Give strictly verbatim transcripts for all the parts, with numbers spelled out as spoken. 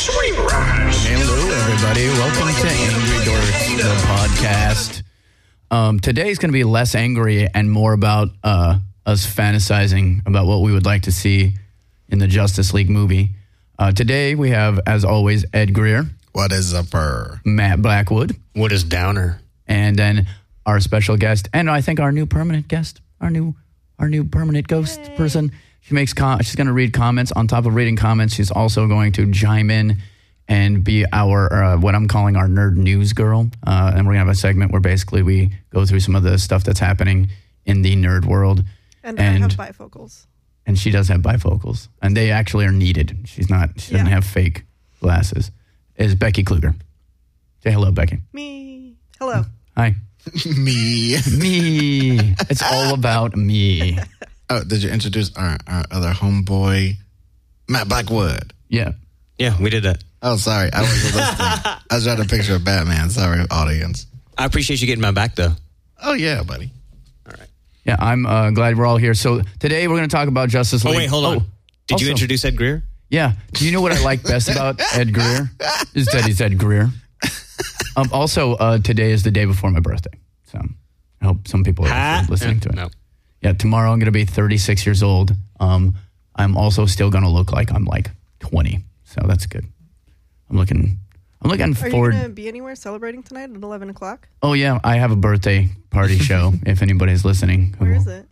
Sweet rise. Hello, everybody. Welcome to Angry Dorks, the podcast. Um, today's going to be less angry and more about uh, us fantasizing about what we would like to see in the Justice League movie. Uh, today we have, as always, Ed Greer. What is upper? Matt Blackwood. What is downer? And then our special guest, and I think our new permanent guest, our new our new permanent ghost Yay. person. She makes com- she's going to read comments. On top of reading comments, she's also going to chime in and be our uh, what I'm calling our nerd news girl. Uh, and we're going to have a segment where basically we go through some of the stuff that's happening in the nerd world. And, and I have bifocals. And she does have bifocals, and they actually are needed. She's not. She doesn't yeah. have fake glasses. Is Becky Kluger? Say hello, Becky. Me. Hello. Hi. me. Me. It's all about me. Oh, did you introduce our, our other homeboy, Matt Blackwood? Yeah. Yeah, we did that. Oh, sorry. I wasn't listening. I was trying to picture a Batman. Sorry, audience. I appreciate you getting my back, though. Oh, yeah, buddy. All right. Yeah, I'm uh, glad we're all here. So today we're going to talk about Justice League. Oh, wait, hold on. Oh, did also, you introduce Ed Greer? Yeah. Do you know what I like best about Ed Greer? Is that he's Ed Greer. Um, also, uh, today is the day before my birthday. So I hope some people are ha? listening yeah, to it. No. Yeah, tomorrow I'm going to be thirty-six years old. Um, I'm also still going to look like I'm like twenty. So that's good. I'm looking I'm looking Are forward. Are you going to be anywhere celebrating tonight at eleven o'clock? Oh, yeah. I have a birthday party show if anybody's listening. Where is it?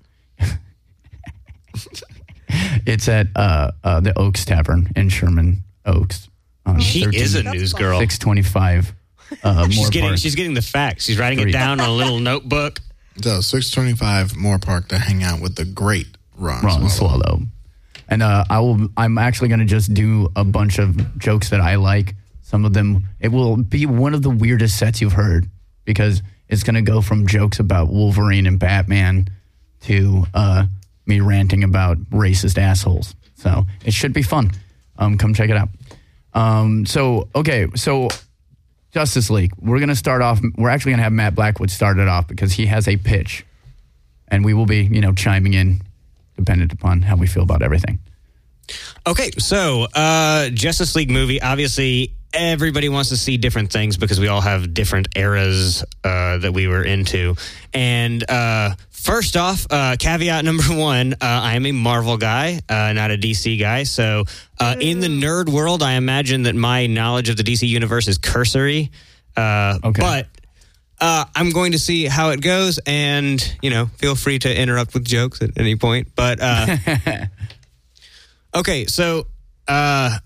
It's at uh, uh, the Oaks Tavern in Sherman Oaks. Um, she thirteen, is a news girl. six twenty-five Uh, she's, getting, Park. she's getting the facts. She's writing Three. it down on a little notebook. So six twenty-five Moore Park to hang out with the great Ron, Ron Swallow. Swallow. And uh, I will. I'm actually going to just do a bunch of jokes that I like. Some of them, it will be one of the weirdest sets you've heard because it's going to go from jokes about Wolverine and Batman to uh, me ranting about racist assholes. So it should be fun. Um, come check it out. Um, so okay, so. Justice League. We're going to start off. We're actually going to have Matt Blackwood start it off because he has a pitch, and we will be, you know, chiming in, dependent upon how we feel about everything. Okay, so uh, Justice League movie. Obviously, everybody wants to see different things because we all have different eras uh, that we were into. And uh, first off, uh, caveat number one: uh, I am a Marvel guy, uh, not a D C guy. So, uh, in the nerd world, I imagine that my knowledge of the D C universe is cursory. Uh, okay. But uh, I'm going to see how it goes, and you know, feel free to interrupt with jokes at any point. But uh, okay, so uh,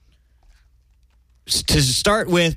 to start with,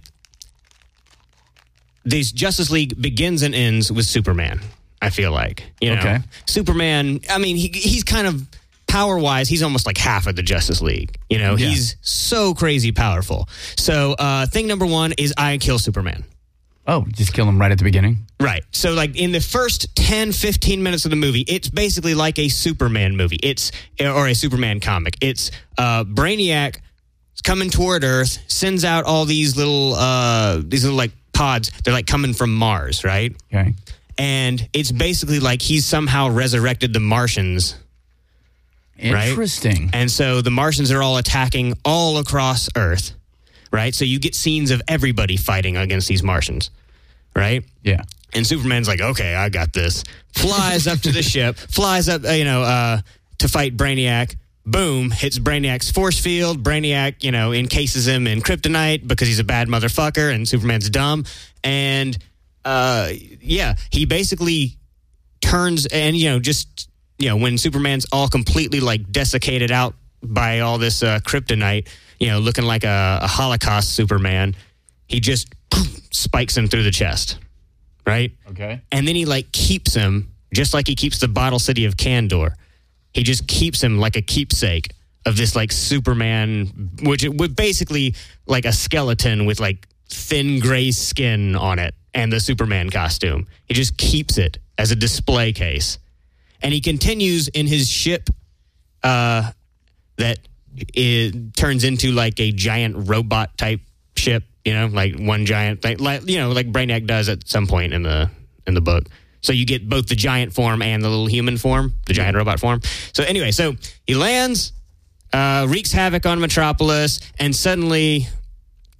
this Justice League begins and ends with Superman. I feel like, you know, okay. Superman, I mean, he he's kind of power-wise, he's almost like half of the Justice League. You know, yeah. He's so crazy powerful. So uh, thing number one is I kill Superman. Oh, just kill him right at the beginning? Right. So like in the first ten, fifteen minutes of the movie, it's basically like a Superman movie. It's, or a Superman comic. It's uh, Brainiac coming toward Earth, sends out all these little, uh, these little like pods. They're like coming from Mars, right? Okay. And it's basically like he's somehow resurrected the Martians. Interesting. Right? And so the Martians are all attacking all across Earth, right? So you get scenes of everybody fighting against these Martians, right? Yeah. And Superman's like, okay, I got this. Flies up to the ship, flies up, you know, uh, to fight Brainiac. Boom, hits Brainiac's force field. Brainiac, you know, encases him in kryptonite because he's a bad motherfucker and Superman's dumb. And, uh, yeah, he basically turns and, you know, just, you know, when Superman's all completely, like, desiccated out by all this uh, kryptonite, you know, looking like a, a Holocaust Superman, he just poof, spikes him through the chest, right? Okay. And then he, like, keeps him, just like he keeps the bottle city of Kandor. He just keeps him like a keepsake of this, like, Superman, which would basically like a skeleton with, like, thin gray skin on it and the Superman costume. He just keeps it as a display case. And he continues in his ship uh, that it turns into, like, a giant robot type ship, you know, like one giant thing, like, you know, like Brainiac does at some point in the in the book. So you get both the giant form and the little human form, the giant robot form. So anyway, so he lands, uh, wreaks havoc on Metropolis, and suddenly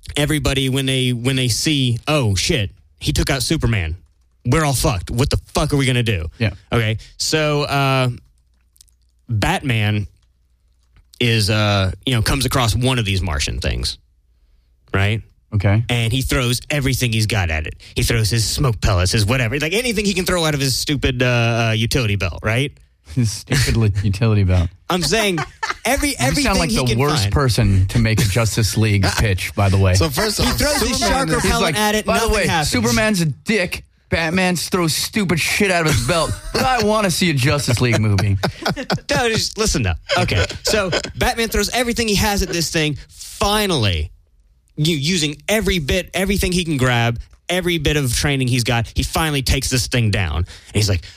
everybody when they when they see, oh shit, he took out Superman. We're all fucked. What the fuck are we gonna do? Yeah. Okay. So uh, Batman is uh you know comes across one of these Martian things, right? Okay. And he throws everything he's got at it. He throws his smoke pellets, his whatever, like anything he can throw out of his stupid uh, uh, utility belt, right? His stupid li- utility belt. I'm saying every You everything sound like he the can worst find. person to make a Justice League pitch, by the way. So first off, He throws his Superman shark is- He's repellent like, at it, by the nothing way, happens. Superman's a dick. Batman throws stupid shit out of his belt. But I want to see a Justice League movie. No, just listen up. Okay, so Batman throws everything he has at this thing. Finally, you using every bit, everything he can grab, every bit of training he's got, he finally takes this thing down. And he's like,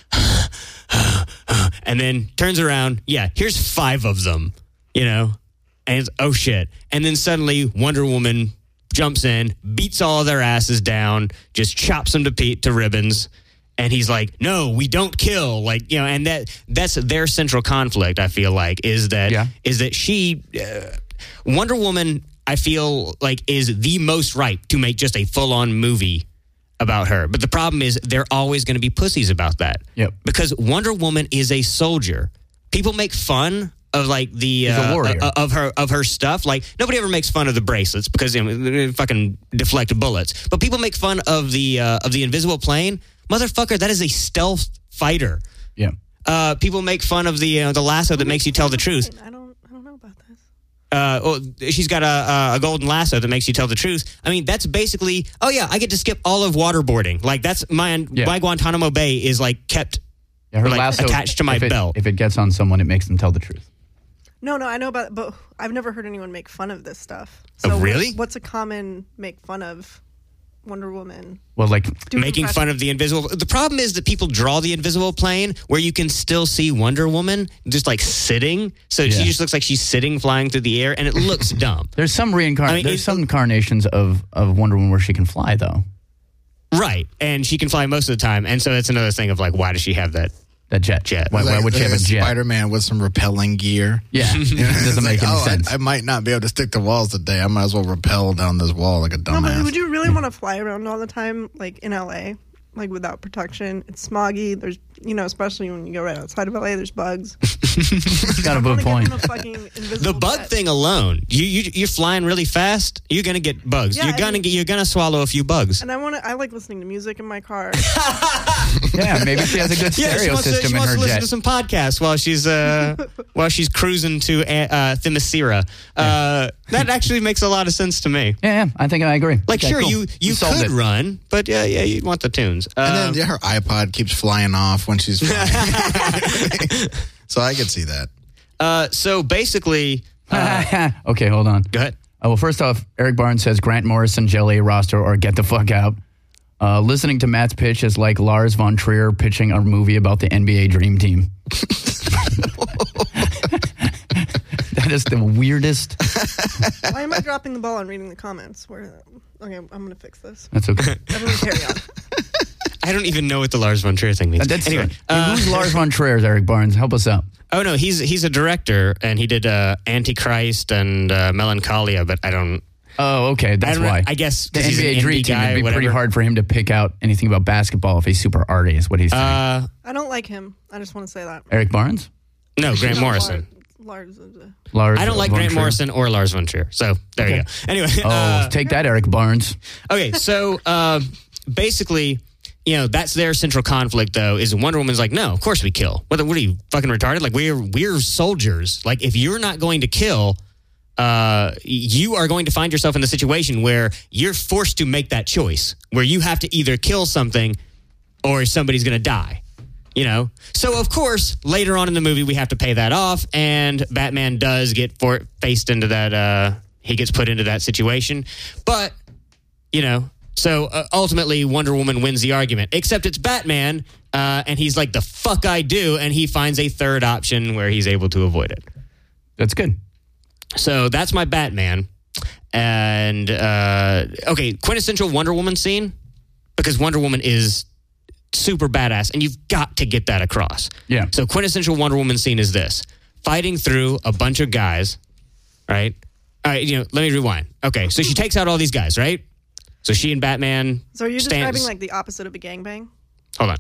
and then turns around. Yeah, here's five of them, you know, and it's, oh shit. And then suddenly Wonder Woman jumps in, beats all of their asses down, just chops them to pe- to ribbons. And he's like, no, we don't kill. Like, you know, and that that's their central conflict, I feel like, is that Yeah. is that she, uh, Wonder Woman, I feel like, is the most ripe to make just a full-on movie about her. But the problem is they're always going to be pussies about that. Yep. Because Wonder Woman is a soldier. People make fun of like the She's a uh, warrior. uh, of her of her stuff. Like nobody ever makes fun of the bracelets because you know, they fucking deflect bullets. But people make fun of the uh, of the invisible plane. Motherfucker, that is a stealth fighter. Yeah. Uh, people make fun of the uh, the lasso that makes you tell the truth. I don't. I don't know about this. Uh, well, she's got a, a golden lasso that makes you tell the truth. I mean, that's basically. Oh yeah, I get to skip all of waterboarding. Like that's my Yeah. my Guantanamo Bay is like kept. Yeah, her Like, lasso attached to my if it, belt. If it gets on someone, it makes them tell the truth. No, no, I know about it, but I've never heard anyone make fun of this stuff. Oh, So what- really? what's a common make fun of Wonder Woman? Well, like, Do Making impression- fun of the invisible. The problem is that people draw the invisible plane where you can still see Wonder Woman just like sitting. So Yeah. she just looks like she's sitting, flying through the air, and it looks dumb. there's some reincarn- I mean, There's it- some incarnations of, of Wonder Woman where she can fly, though. Right, and she can fly most of the time, and so it's another thing of like, why does she have that? That jet. Jet. Why, why Like- would she like have a jet? Spider-Man with some repelling gear. Yeah. You know, It doesn't it's make like, any oh, I- sense. I, might not be able to stick to walls today. I might as well rappel down this wall like a No, but dumbass. would you really want to fly around all the time, like in L A, like without protection? It's smoggy. There's, you know, especially when you go right outside of L A, there's bugs. She's got a I good wanna get point. in a fucking invisible The bug jet. thing alone, you you you're flying really fast. You're gonna get bugs. Yeah, you're I gonna mean- get you're gonna swallow a few bugs. And I want to. I like listening to music in my car. Yeah, maybe she has a good Yeah, she stereo wants to, system she in wants her to listen jet. to some podcasts while she's uh, while she's cruising to uh, Themyscira. Uh, that actually makes a lot of sense to me. Yeah, yeah, I think I agree. Like, Okay, sure, cool. you you solved could it. run, but yeah, yeah, you'd want the tunes. and Uh, then yeah, her iPod keeps flying off when she's flying. So I could see that. uh, so basically, okay, hold on. go ahead. Uh, well, first off, Eric Barnes says Grant Morrison, Jelly A roster, or get the fuck out. Uh, listening to Matt's pitch is like Lars von Trier pitching a movie about the N B A Dream Team. That is the weirdest. Why am I dropping the ball on reading the comments? Where? Okay, I'm gonna fix this. That's okay. Everyone carry on. I don't even know what the Lars von Trier thing means. That's anyway, uh, uh, who's Lars von Trier? Eric Barnes, help us out. oh no, he's he's a director and he did uh, Antichrist and uh, Melancholia, but I don't. Oh, okay, I that's don't know, why. I guess The 'cause N B A he's an Dream indie Team. guy, It'd be whatever. pretty hard for him to pick out anything about basketball if he's super arty. Is what he's saying. Uh, I don't like him. I just want to say that. Eric Barnes, no, Grant No, Morrison. Lars, Lars is a, Lars. I don't like von Grant Trier. Morrison or Lars von Trier. So there you Okay. go. Anyway, Oh, uh, take that, Eric Barnes. okay, so uh, basically, you know, that's their central conflict, though, is Wonder Woman's like, no, of course we kill. What, what are you, fucking retarded? Like, we're we're soldiers. Like, if you're not going to kill, uh, you are going to find yourself in the situation where you're forced to make that choice, where you have to either kill something or somebody's going to die. You know? So, of course, later on in the movie, we have to pay that off, and Batman does get for- faced into that, uh, he gets put into that situation. But, you know, so uh, ultimately, Wonder Woman wins the argument, except it's Batman, uh, and he's like, the fuck I do, and he finds a third option where he's able to avoid it. That's good. So that's my Batman. And, uh, okay, quintessential Wonder Woman scene, because Wonder Woman is super badass, and you've got to get that across. Yeah. So quintessential Wonder Woman scene is this. Fighting through a bunch of guys, right? All right, you know, let me rewind. Okay, so she takes out all these guys, right? So she and Batman. So are you stands, describing like the opposite of a gangbang? Hold on.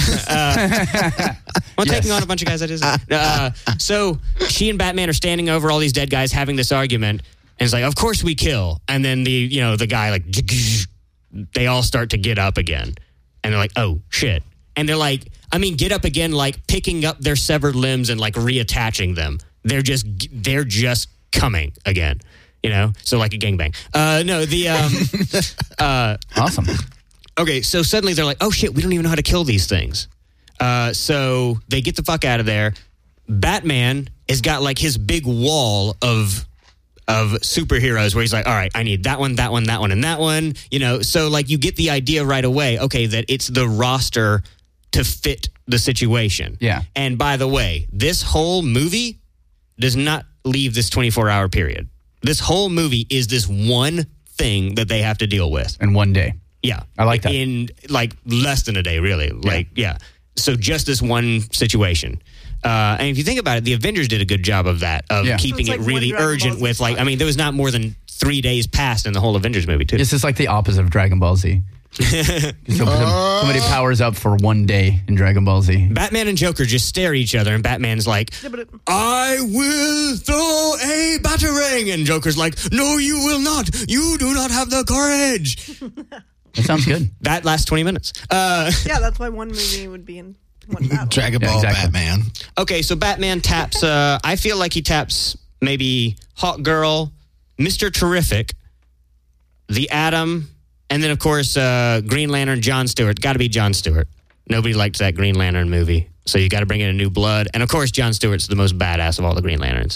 uh, well, yes. Taking on a bunch of guys, that is. Uh, so she and Batman are standing over all these dead guys having this argument. And it's like, of course we kill. And then the, you know, the guy like, they all start to get up again. And they're like, oh, shit. And they're like, I mean, get up again, like picking up their severed limbs and like reattaching them. They're just, they're just coming again. You know, so like a gangbang. Uh, no, the um, uh, awesome. Okay, so suddenly they're like, "Oh shit, we don't even know how to kill these things." Uh, so they get the fuck out of there. Batman has got like his big wall of of superheroes where he's like, "All right, I need that one, that one, that one, and that one." You know, so like you get the idea right away. Okay, that it's the roster to fit the situation. Yeah. And by the way, this whole movie does not leave this twenty-four hour period. This whole movie is this one thing that they have to deal with. In one day. Yeah. I like that. In like less than a day, really. Like, yeah. yeah. So just this one situation. Uh, and if you think about it, the Avengers did a good job of that, of yeah. keeping so like it really urgent with like, I mean, there was not more than three days passed in the whole Avengers movie, too. It's just like the opposite of Dragon Ball Z. So somebody powers up for one day in Dragon Ball Z. Batman and Joker just stare at each other, and Batman's like, I will throw a batarang. And Joker's like, no, you will not. You do not have the courage. That sounds good. That lasts twenty minutes. Uh, yeah, that's why one movie would be in one battle. Dragon Ball yeah, exactly. Batman. Okay, so Batman taps, uh, I feel like he taps maybe Hawk Girl, Mister Terrific, the Atom, and then, of course, uh, Green Lantern, John Stewart. Got to be John Stewart. Nobody liked that Green Lantern movie, so you got to bring in a new blood. And, of course, John Stewart's the most badass of all the Green Lanterns.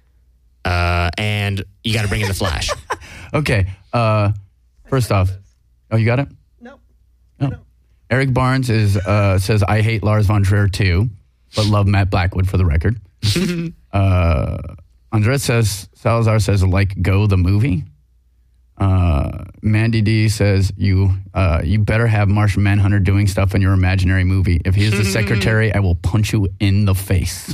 Uh, and you got to bring in the Flash. Okay. Uh, first off, oh, you got it? No. Oh. No. Eric Barnes is uh, says, I hate Lars von Trier too, but love Matt Blackwood for the record. uh, Andres says, Salazar says, like, Go the movie. Uh, Mandy D says, you uh, you better have Martian Manhunter doing stuff in your imaginary movie. If he is the secretary, I will punch you in the face.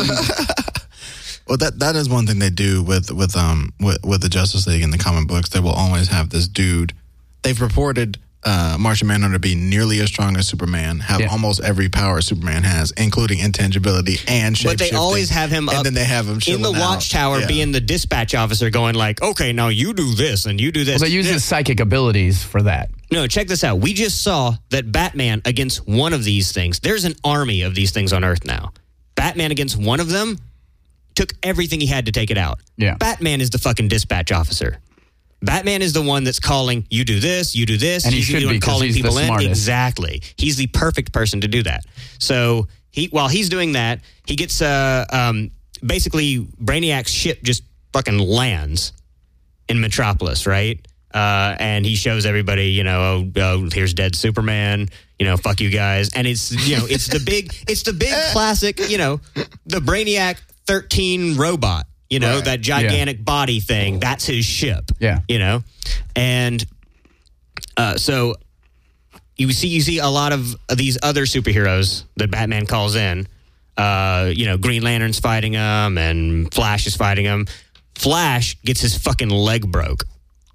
Well, that that is one thing they do with with um with, with the Justice League in the comic books. They will always have this dude. They've reported uh, Martian Manhunter to be nearly as strong as Superman, have yeah. almost every power Superman has, including intangibility and shapeshifting. But they always have him and up then they have him in the out. watchtower yeah. being the dispatch officer going like, okay, now you do this and you do this. Well, they use his psychic abilities for that. No, check this out. We just saw that Batman against one of these things, there's an army of these things on Earth now. Batman against one of them took everything he had to take it out. Yeah. Batman is the fucking dispatch officer. Batman is the one that's calling, you do this, you do this. And he he's should the one be, 'cause calling he's the people in. smartest. Exactly. He's the perfect person to do that. So he, while he's doing that, he gets uh, um, basically Brainiac's ship just fucking lands in Metropolis, right? Uh, and he shows everybody, you know, oh, oh, here's dead Superman, you know, fuck you guys. And it's, you know, it's the big, it's the big classic, you know, the Brainiac thirteen robot. You know, right. that gigantic yeah. body thing, that's his ship. Yeah. You know? And uh, so you see you see a lot of these other superheroes that Batman calls in. Uh, you know, Green Lantern's fighting him and Flash is fighting him. Flash gets his fucking leg broke.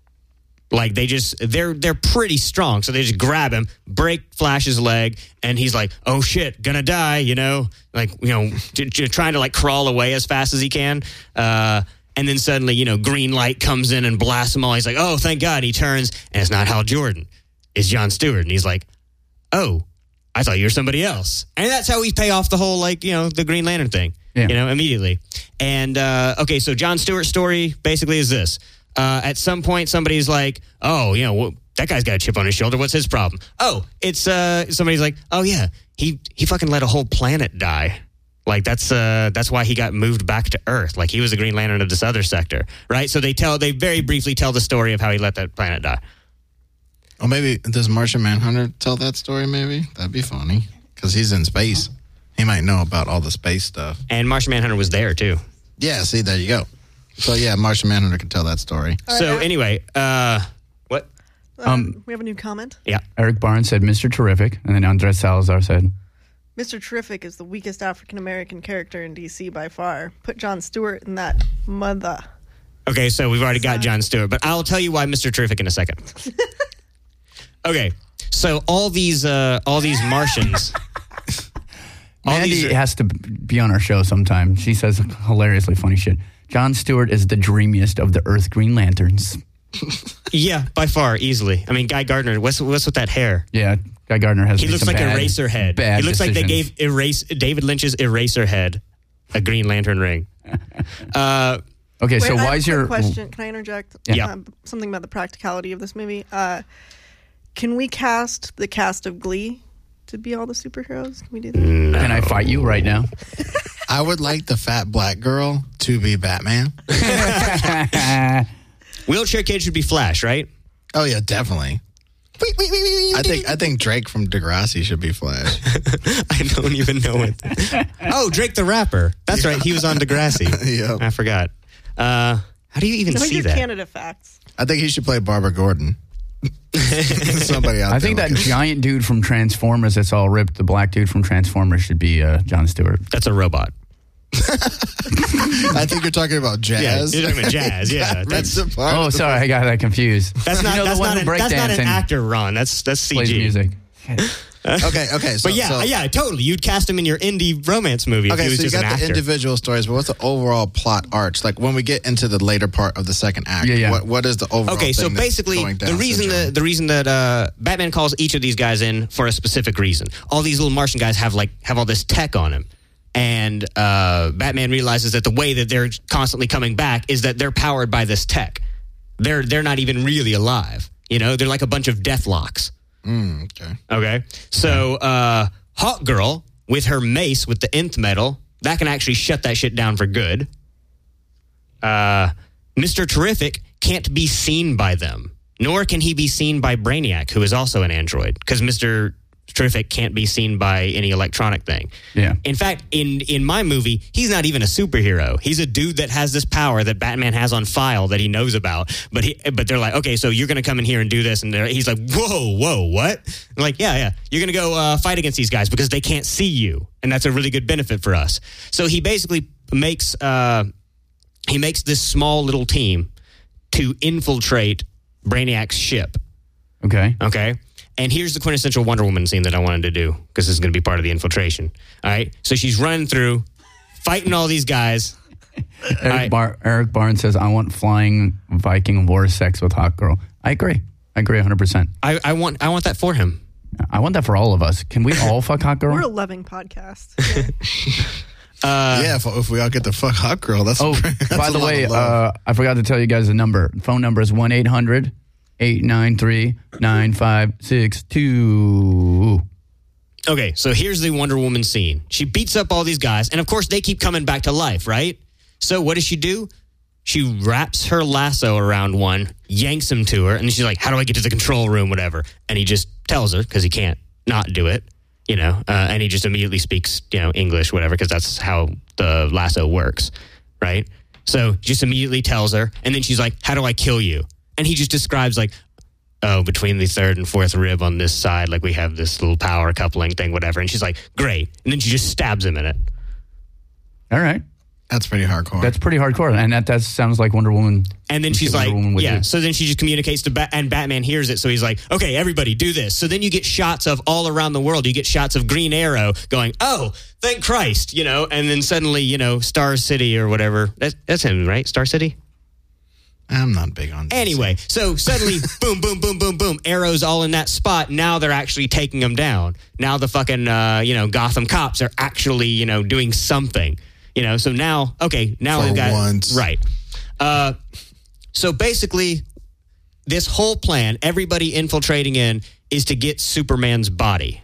Like they just they're they're pretty strong, so they just grab him, break Flash's leg, and he's like, "Oh shit, gonna die," you know, like you know, j- j- trying to like crawl away as fast as he can. Uh, and then suddenly, you know, green light comes in and blasts them all. He's like, "Oh, thank God!" He turns, and it's not Hal Jordan, it's John Stewart, and he's like, "Oh, I thought you were somebody else." And that's how we pay off the whole like you know the Green Lantern thing, yeah. you know, immediately. And uh, okay, so John Stewart's story basically is this. Uh, at some point, somebody's like, oh, you know, well, that guy's got a chip on his shoulder. What's his problem? Oh, it's uh, somebody's like, oh, yeah, he he fucking let a whole planet die. Like, that's uh, that's why he got moved back to Earth. Like, he was the Green Lantern of this other sector, right? So they tell, they very briefly tell the story of how he let that planet die. Or maybe, does Martian Manhunter tell that story, maybe? That'd be funny. Because he's in space. He might know about all the space stuff. And Martian Manhunter was there, too. Yeah, see, there you go. So, yeah, Martian Manhunter can tell that story. So, anyway, uh, what? Um, Um, we have a new comment. Yeah. Eric Barnes said Mister Terrific, and then Andres Salazar said, Mister Terrific is the weakest African-American character in D C by far. Put John Stewart in that mother. Okay, so we've already got Jon Stewart, but I'll tell you why Mister Terrific in a second. Okay, so all these uh, all these Martians. all Mandy these are, has to be on our show sometime. She says hilariously funny shit. Jon Stewart is the dreamiest of the Earth Green Lanterns. yeah, by far, easily. I mean, Guy Gardner. What's what's with that hair? Yeah, Guy Gardner has. He looks some like bad, Eraserhead. Bad He looks decisions. like they gave erase David Lynch's Eraserhead a Green Lantern ring. Uh, okay, Wait, so I have why a is quick your question? Can I interject? Yeah. Um, something about the practicality of this movie. Uh, can we cast the cast of Glee to be all the superheroes? Can we do that? no. Can I fight you right now? I would like the fat black girl to be Batman. Wheelchair Kid should be Flash, right? Oh yeah, definitely. I think I think Drake from Degrassi should be Flash. I don't even know it. Oh, Drake the rapper. That's right. He was on Degrassi. Yep. I forgot. Uh, how do you even No, see your that? Canada facts. I think he should play Barbara Gordon. Somebody out I think there. that giant dude from Transformers that's all ripped, the black dude from Transformers, should be uh, Jon Stewart. That's a robot. I think you're talking about Jazz. Yeah, you're talking about Jazz. Yeah, That that's rips apart Oh, the- sorry, I got that confused. that's not you know, that's the one not who an, that's not an breakdancing actor, Ron. That's that's C G. plays music. Okay, okay. So, But yeah, so, yeah, totally. You'd cast him in your indie romance movie if Okay, he was so you just an got the actor. individual stories, but what's the overall plot arch? Like when we get into the later part of the second act, Yeah, yeah. What, what is the overall? Okay, so thing that's basically, going the down reason syndrome? that the reason that uh, Batman calls each of these guys in for a specific reason. All these little Martian guys have like have all this tech on him, and uh, Batman realizes that the way that they're constantly coming back is that they're powered by this tech. They're they're not even really alive. You know, they're like a bunch of Deathlocks. Mm, okay. Okay, so uh, Hawk Girl with her mace with the nth metal that can actually shut that shit down for good. Uh, Mister Terrific can't be seen by them, nor can he be seen by Brainiac, who is also an android, because Mister Terrific can't be seen by any electronic thing. Yeah. In fact, in in my movie, he's not even a superhero. He's a dude that has this power that Batman has on file that he knows about. But he, but they're like, okay, so you're going to come in here and do this, and they're- he's like, whoa, whoa, what? I'm like, yeah, yeah, you're going to go uh, fight against these guys because they can't see you, and that's a really good benefit for us. So he basically makes uh, he makes this small little team to infiltrate Brainiac's ship. Okay. Okay. And here's the quintessential Wonder Woman scene that I wanted to do because this is going to be part of the infiltration. All right. So she's running through, fighting all these guys. Eric, right. Bar- Eric Barnes says, I want flying Viking war sex with Hawk Girl. I agree. I agree one hundred percent. I, I want I want that for him. I want that for all of us. Can we all fuck Hawk Girl? We're a loving podcast. yeah, if, if we all get the fuck hot girl, that's Oh, that's by a the lot way, of love. uh, I forgot to tell you guys the number. Phone number is one eight hundred eight nine three nine five six two. Okay, so here's the Wonder Woman scene. She beats up all these guys, and of course they keep coming back to life, right? So what does she do? She wraps her lasso around one, yanks him to her, and she's like, how do I get to the control room, whatever? And he just tells her, because he can't not do it, you know, uh, and he just immediately speaks, you know, English, whatever, because that's how the lasso works, right? So just immediately tells her, and then she's like, how do I kill you? And he just describes like, oh, between the third and fourth rib on this side, like we have this little power coupling thing, whatever. And she's like, great. And then she just stabs him in it. All right. That's pretty hardcore. That's pretty hardcore. And that, that sounds like Wonder Woman. And then You she's get like, Wonder Woman with yeah. you. So then she just communicates to Bat, and Batman hears it. So he's like, okay, everybody do this. So then you get shots of all around the world. You get shots of Green Arrow going, oh, thank Christ, you know. And then suddenly, you know, Star City or whatever. That's, that's him, right? Star City? I'm not big on D C. Anyway, so suddenly, boom, boom, boom, boom, boom, arrows all in that spot. Now they're actually taking them down. Now the fucking, uh, you know, Gotham cops are actually, you know, doing something. You know, so now, okay, now For we've got once. right. Uh, so basically, this whole plan, everybody infiltrating in, is to get Superman's body.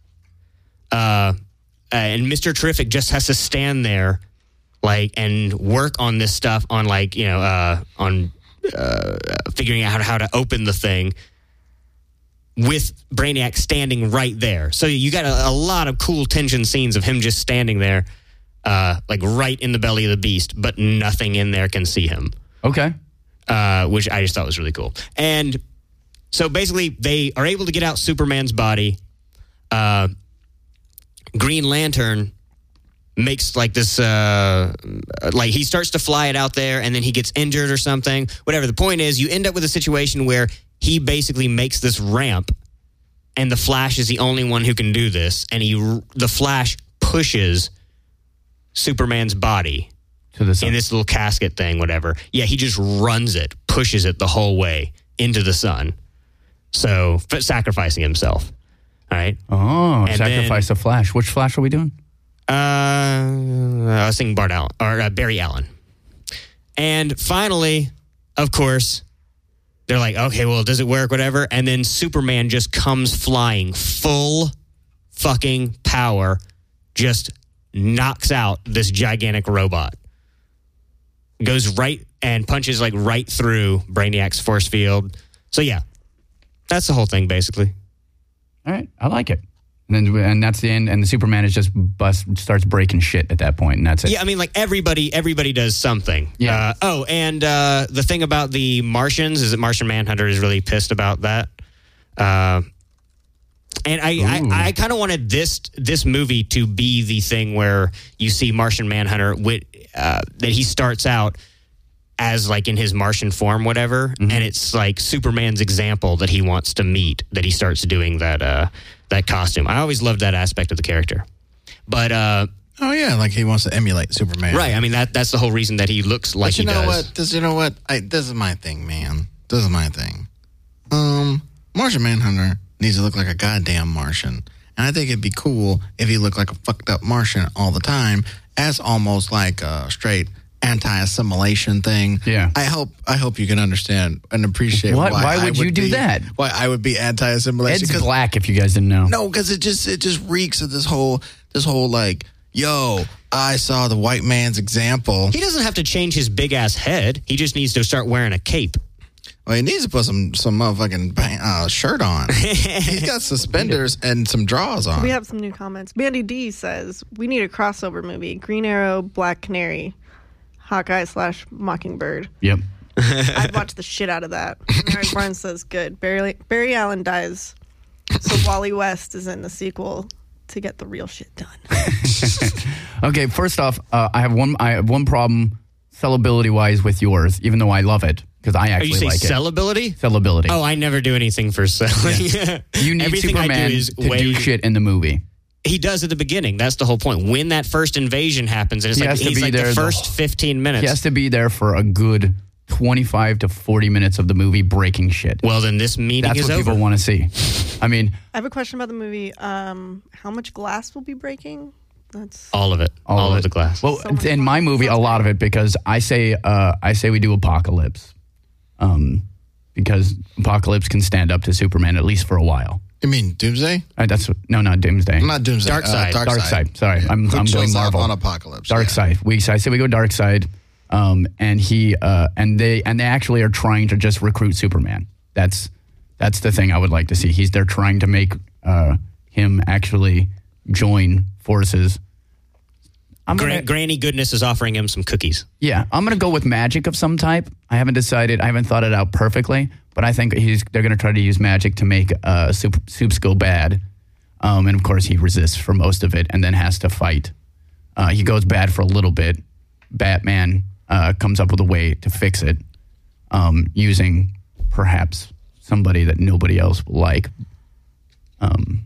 Uh, and Mister Terrific just has to stand there, like, and work on this stuff on, like, you know, uh, on uh, figuring out how to, how to open the thing with Brainiac standing right there. So you got a, a lot of cool tension scenes of him just standing there, uh, like right in the belly of the beast, but nothing in there can see him, Okay. uh, which I just thought was really cool. And so basically, they are able to get out Superman's body. Uh, Green Lantern makes like this, uh, like he starts to fly it out there and then he gets injured or something. Whatever. The point is, you end up with a situation where he basically makes this ramp and the Flash is the only one who can do this. And he, the Flash pushes Superman's body to the sun. in this little casket thing, whatever. Yeah, he just runs it, pushes it the whole way into the sun. So, f- sacrificing himself. All right. Oh, And sacrifice then- the Flash. Which Flash are we doing? Uh, I was thinking Bart Allen or uh, Barry Allen. And finally, of course, they're like, okay, well, does it work? Whatever. And then Superman just comes flying full fucking power, just knocks out this gigantic robot. Goes right and punches like right through Brainiac's force field. So yeah, that's the whole thing basically. All right, I like it. And then, and that's the end. And the Superman is just bust starts breaking shit at that point, and that's it. Yeah, I mean, like everybody, everybody does something. Yeah. Uh, oh, and uh, the thing about the Martians is that Martian Manhunter is really pissed about that. Uh, and I, Ooh. I, I kind of wanted this this movie to be the thing where you see Martian Manhunter with uh, that he starts out as like in his Martian form, whatever, Mm-hmm. and it's like Superman's example that he wants to meet, that he starts doing that uh, that costume. I always loved that aspect of the character, but uh, Oh yeah, like he wants to emulate Superman. right, I mean that that's the whole reason that he looks like But you he know does. what? This, you know what? I, this is my thing, man. This is my thing. Um, Martian Manhunter needs to look like a goddamn Martian, and I think it'd be cool if he looked like a fucked up Martian all the time, as almost like a straight anti-assimilation thing. Yeah. I hope I hope you can understand and appreciate What? why. Why I would you do be- that? Why I would be anti-assimilation? Ed's 'Cause- black, if you guys didn't know. no, because it just it just reeks of this whole this whole like, yo, I saw the white man's example. He doesn't have to change his big ass head. He just needs to start wearing a cape. Well, he needs to put some some motherfucking pa- uh, shirt on. He's got suspenders and some drawers on. We have some new comments. Mandy D says, we need a crossover movie. Green Arrow, Black Canary, Hawkeye slash Mockingbird. Yep. I'd watch the shit out of that. Eric Barnes says, good. Barry, Barry Allen dies, so Wally West is in the sequel to get the real shit done. Okay, first off, uh, I have one I have one problem sellability wise with yours, even though I love it because I Are actually you saying like sellability? it. Sellability. Oh, I never do anything for selling. You need Everything Superman I do is to way, do shit in the movie. He does at the beginning. That's the whole point. When that first invasion happens, and it's He like has to he's be like there the the first whole- fifteen minutes. He has to be there for a good twenty-five to forty minutes of the movie breaking shit. Well, then this meeting That's is what over. people want to see. I mean, I have a question about the movie. Um, how much glass will be breaking? That's All of it. all, All, of of it. the glass. Well, So much in my glass. movie, a lot of it because I say uh, I say we do Apocalypse, um, because Apocalypse can stand up to Superman at least for a while. You mean Doomsday? Uh, that's no, not Doomsday. Not Doomsday. Dark Side. Uh, Dark, Dark Side. Side. Sorry, I'm, Who I'm going chills out Marvel. on Apocalypse. Dark yeah. Side. We I say we go Dark Side, um, and he uh, and they and they actually are trying to just recruit Superman. That's that's the thing I would like to see. He's they're trying to make uh, him actually join forces. I'm Gra- gonna, Granny Goodness is offering him some cookies. yeah, I'm gonna go with magic of some type. I haven't decided. I haven't thought it out perfectly, but I think he's they're gonna try to use magic to make uh, soup, soups go bad. Um, and of course, he resists for most of it, and then has to fight. Uh, he goes bad for a little bit. Batman uh, comes up with a way to fix it, um, using perhaps somebody that nobody else will like. Um,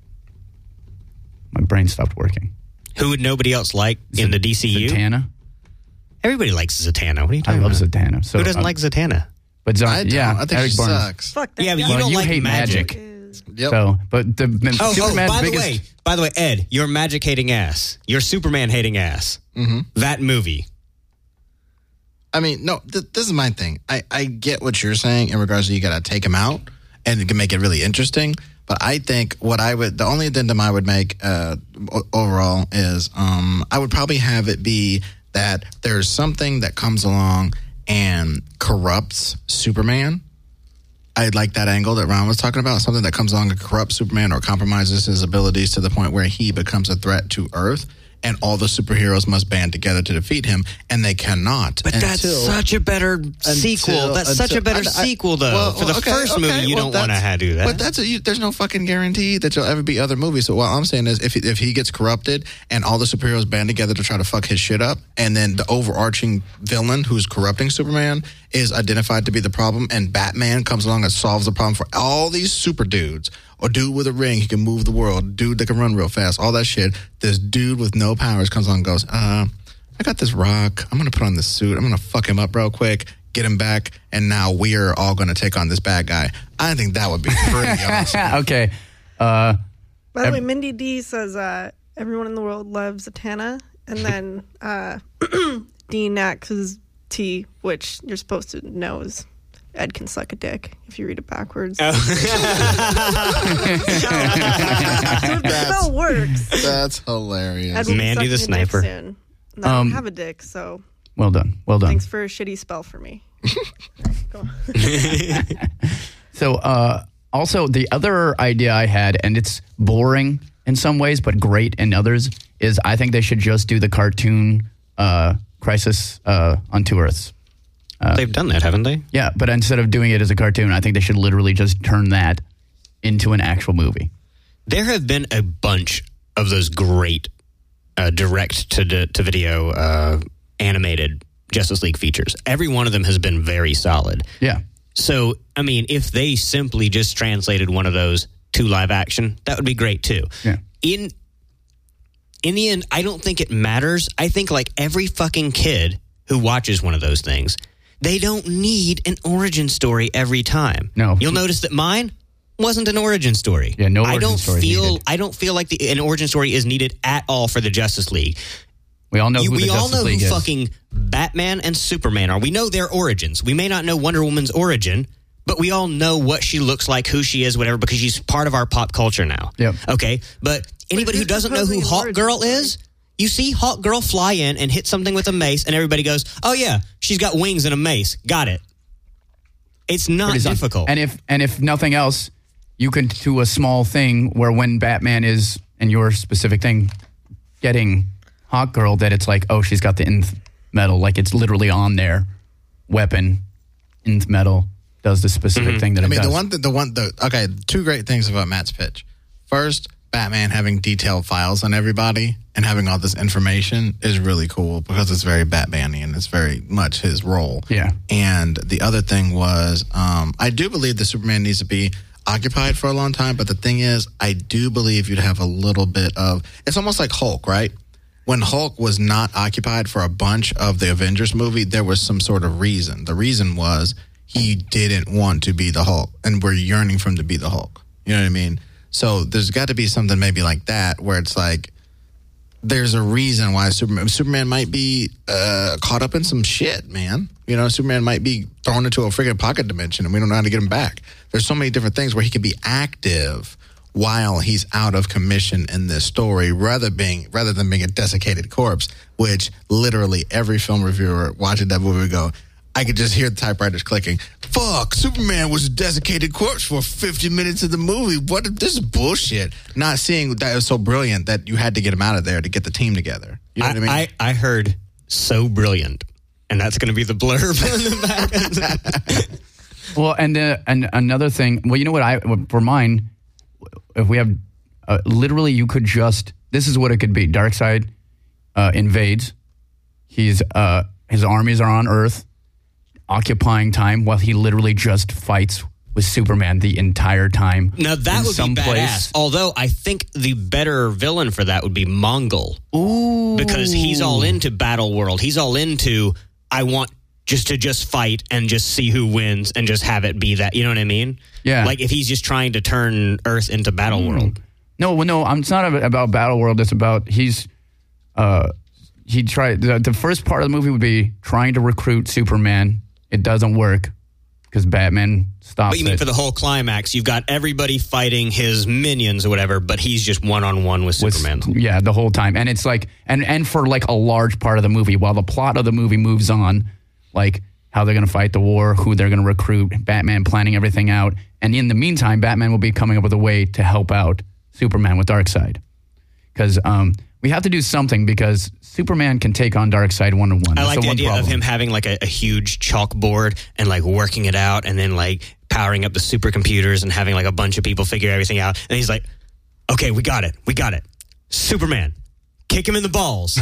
my brain stopped working. Who would nobody else like in the D C U? Zatanna. Everybody likes Zatanna. What are you I talking love about? Zatanna. So Who doesn't uh, like Zatanna? But Zar- I don't. yeah, I think Eric she Barnes. sucks. fuck that Yeah, but guy. you Well, don't you like hate magic. magic. Is- Yep. So, but the, the Oh, oh, Superman's by biggest. the way, by the way, Ed, your magic hating ass, your Superman hating ass, Mm-hmm. that movie. I mean, no, th- this is my thing. I, I get what you're saying in regards to you got to take him out and it can make it really interesting. But I think what I would, the only addendum I would make uh, o- overall is um, I would probably have it be that there's something that comes along and corrupts Superman. I like that angle that Ron was talking about, something that comes along and corrupts Superman or compromises his abilities to the point where he becomes a threat to Earth. and all the superheroes must band together to defeat him, and they cannot. But until, that's such a better sequel. until- That's such a until- better I- I- sequel, though. well, For the okay, first okay, movie, you well, don't want to that's- do that. But that's a, you, there's no fucking guarantee that you'll ever be other movies. So what I'm saying is, if he, if he gets corrupted and all the superheroes band together to try to fuck his shit up, and then the overarching villain who's corrupting Superman is identified to be the problem, and Batman comes along and solves the problem for all these super dudes. Or dude with a ring, he can move the world. Dude that can run real fast, all that shit. This dude with no powers comes on and goes, uh, I got this rock. I'm going to put on this suit. I'm going to fuck him up real quick, get him back, and now we're all going to take on this bad guy. I think that would be pretty awesome. Okay. Uh, By the way, Mindy D says uh, everyone in the world loves Zatanna, and then uh, Dean Nax T, which you're supposed to know is Ed can suck a dick if you read it backwards. Oh. So if the spell works. That's hilarious. Ed will be Mandy the sucking a dick sniper. soon. And I Um, don't have a dick, so well done. Well done. thanks for a shitty spell for me. Go on. So, uh, also, the other idea I had, and it's boring in some ways, but great in others, is I think they should just do the cartoon uh, Crisis uh, on Two Earths. They've done that, haven't they? Yeah, but instead of doing it as a cartoon, I think they should literally just turn that into an actual movie. There have been a bunch of those great uh, direct to to video uh, animated Justice League features. Every one of them has been very solid. Yeah. So, I mean, if they simply just translated one of those to live action, that would be great too. Yeah. In in the end, I don't think it matters. I think like every fucking kid who watches one of those things, they don't need an origin story every time. No. You'll notice that mine wasn't an origin story. Yeah, no I origin don't story feel needed. I don't feel like the, an origin story is needed at all for the Justice League. We all know You, who we the all Justice know League who is. fucking Batman and Superman are. We know their origins. We may not know Wonder Woman's origin, but we all know what she looks like, who she is, whatever, because she's part of our pop culture now. Yep. Okay? But anybody who who's doesn't know who proposing an Hawk origin Girl story? is, you see Hawk Girl fly in and hit something with a mace, and everybody goes, oh, yeah, she's got wings and a mace. Got it. It's not Pretty simple. difficult. And if and if nothing else, you could do a small thing where when Batman is in your specific thing getting Hawk Girl, that it's like, oh, she's got the nth metal, like it's literally on their weapon. Nth metal does the specific thing that I it mean, does. the one, th- the one, the okay, two great things about Matt's pitch. First, Batman having detailed files on everybody and having all this information is really cool because it's very Batman-y and it's very much his role. Yeah. And the other thing was, um, I do believe that Superman needs to be occupied for a long time, but the thing is, I do believe you'd have a little bit of, it's almost like Hulk, right? When Hulk was not occupied for a bunch of the Avengers movie, there was some sort of reason. The reason was he didn't want to be the Hulk, and we're yearning for him to be the Hulk. You know what I mean? So there's got to be something maybe like that where it's like there's a reason why Superman Superman might be uh, caught up in some shit, man. You know, Superman might be thrown into a friggin' pocket dimension, and we don't know how to get him back. There's so many different things where he could be active while he's out of commission in this story, rather being rather than being a desiccated corpse, which literally every film reviewer watching that movie would go, I could just hear the typewriters clicking. Fuck, Superman was a desiccated corpse for fifty minutes of the movie. What? This is bullshit. Not seeing that it was so brilliant that you had to get him out of there to get the team together. You know I, what I mean? I, I heard so brilliant, and that's going to be the blurb in the back. Well, and the, and another thing. Well, you know what? I for mine, if we have uh, literally, you could just. This is what it could be. Darkseid uh, invades. He's uh, his armies are on Earth, occupying time while he literally just fights with Superman the entire time. Now, that in would be some badass. place. Although, I think the better villain for that would be Mongol. Ooh, Because he's all into Battle World. He's all into, I want just to just fight and just see who wins and just have it be that. You know what I mean? Yeah. Like if he's just trying to turn Earth into Battle World. No, well, no, it's not about Battle World. It's about he's uh, he tried. The, the first part of the movie would be trying to recruit Superman. It doesn't work because Batman stops But you mean it. for the whole climax, you've got everybody fighting his minions or whatever, but he's just one on one with With- Superman. yeah, the whole time, and it's like, and and for like a large part of the movie, while the plot of the movie moves on, like how they're going to fight the war, who they're going to recruit, Batman planning everything out, and in the meantime, Batman will be coming up with a way to help out Superman with Darkseid, because um, we have to do something because Superman can take on Darkseid one to one. I like the idea problem. of him having like a, a huge chalkboard and like working it out and then like powering up the supercomputers and having like a bunch of people figure everything out. And he's like, okay, we got it. We got it. Superman, kick him in the balls.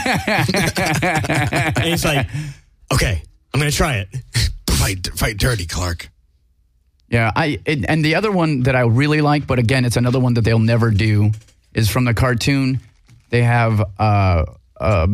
And he's like, okay, I'm going to try it. Fight, fight dirty, Clark. Yeah, I it, and the other one that I really like, but again, it's another one that they'll never do, is from the cartoon. They have uh, uh,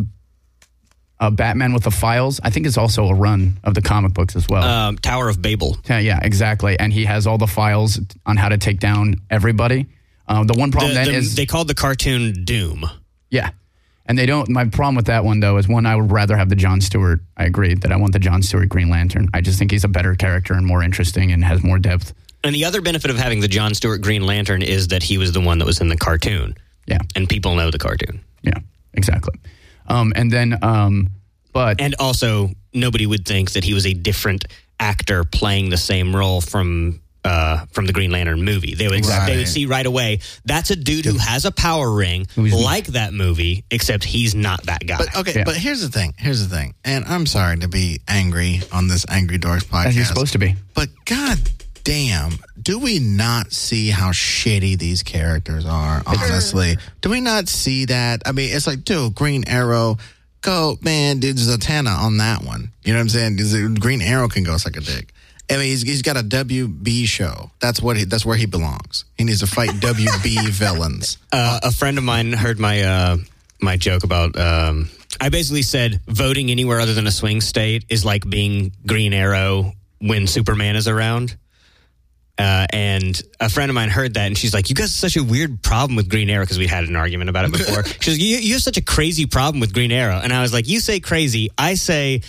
a Batman with the files. I think it's also a run of the comic books as well. Um, Tower of Babel. Yeah, yeah, exactly. And he has all the files on how to take down everybody. Uh, the one problem the, then the, is they called the cartoon Doom. Yeah. And they don't, my problem with that one, though, is one, I would rather have the John Stewart. I agree that I want the John Stewart Green Lantern. I just think he's a better character and more interesting and has more depth. And the other benefit of having the John Stewart Green Lantern is that he was the one that was in the cartoon. Yeah. And people know the cartoon. Yeah, exactly. Um, and then, um, but. And also, nobody would think that he was a different actor playing the same role from. Uh, from the Green Lantern movie. They would right. they would see right away, that's a dude who has a power ring like that movie, except he's not that guy. But okay, yeah. but here's the thing. Here's the thing. And I'm sorry to be angry on this Angry Dorks podcast. As you're supposed to be. But god damn, do we not see how shitty these characters are, honestly? Do we not see that? I mean, it's like, dude, Green Arrow, go, man, dude, Zatanna on that one. You know what I'm saying? Green Arrow can go suck a dick. I mean, he's, he's got a W B show. That's what he, that's where he belongs. He needs to fight W B villains. Uh, a friend of mine heard my uh, my joke about. Um, I basically said voting anywhere other than a swing state is like being Green Arrow when Superman is around. Uh, and a friend of mine heard that, and she's like, "You guys have such a weird problem with Green Arrow," because we had an argument about it before. She goes, you, "You have such a crazy problem with Green Arrow," and I was like, "You say crazy, I say."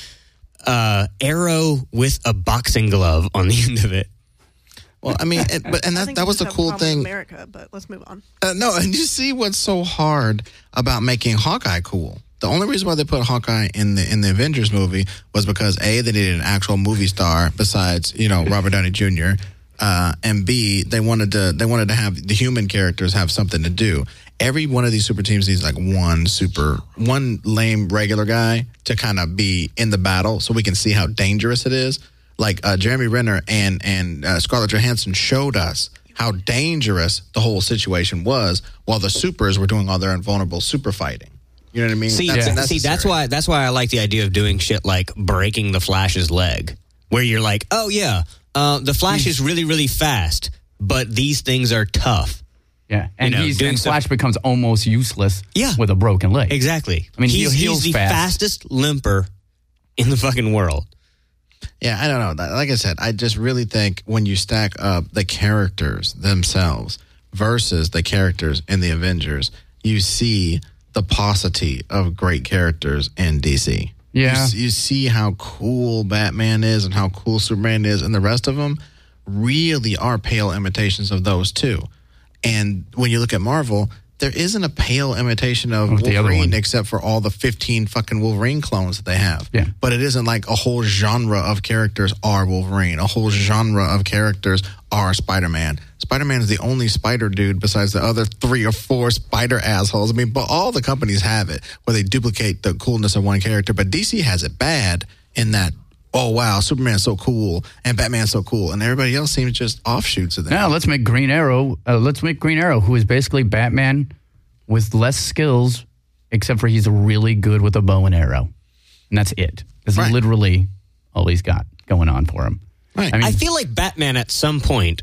Uh, arrow with a boxing glove on the end of it. Well, I mean, it, but and that that was the cool thing. America, but let's move on. Uh, no, and you see what's so hard about making Hawkeye cool. The only reason why they put Hawkeye in the in the Avengers movie was because A, they needed an actual movie star besides, you know, Robert Downey Junior Uh, and B, they wanted to they wanted to have the human characters have something to do. Every one of these super teams needs like one super, one lame regular guy to kind of be in the battle so we can see how dangerous it is. Like uh, Jeremy Renner and, and uh, Scarlett Johansson showed us how dangerous the whole situation was while the supers were doing all their invulnerable super fighting. You know what I mean? See, that's, see, that's why that's why I like the idea of doing shit like breaking the Flash's leg, where you're like, oh yeah, uh, the Flash is really, really fast, but these things are tough. Yeah, and, you know, he's, and Flash stuff. becomes almost useless yeah. with a broken leg. Exactly. I mean, he's, he heals he's the fast. fastest limper in the fucking world. Yeah, I don't know. Like I said, I just really think when you stack up the characters themselves versus the characters in the Avengers, you see the paucity of great characters in D C. Yeah. You, you see how cool Batman is and how cool Superman is, and the rest of them really are pale imitations of those two. And when you look at Marvel, there isn't a pale imitation of What's the other Wolverine one? except for all the fifteen fucking Wolverine clones that they have. Yeah. But it isn't like a whole genre of characters are Wolverine. A whole genre of characters are Spider-Man. Spider-Man is the only spider dude besides the other three or four spider assholes. I mean, but all the companies have it where they duplicate the coolness of one character. But D C has it bad in that, oh, wow, Superman's so cool and Batman's so cool. And everybody else seems just offshoots of that. Now let's make Green Arrow. Uh, let's make Green Arrow, who is basically Batman with less skills, except for he's really good with a bow and arrow, and that's it. That's Right. literally all he's got going on for him. Right. I mean, I feel like Batman at some point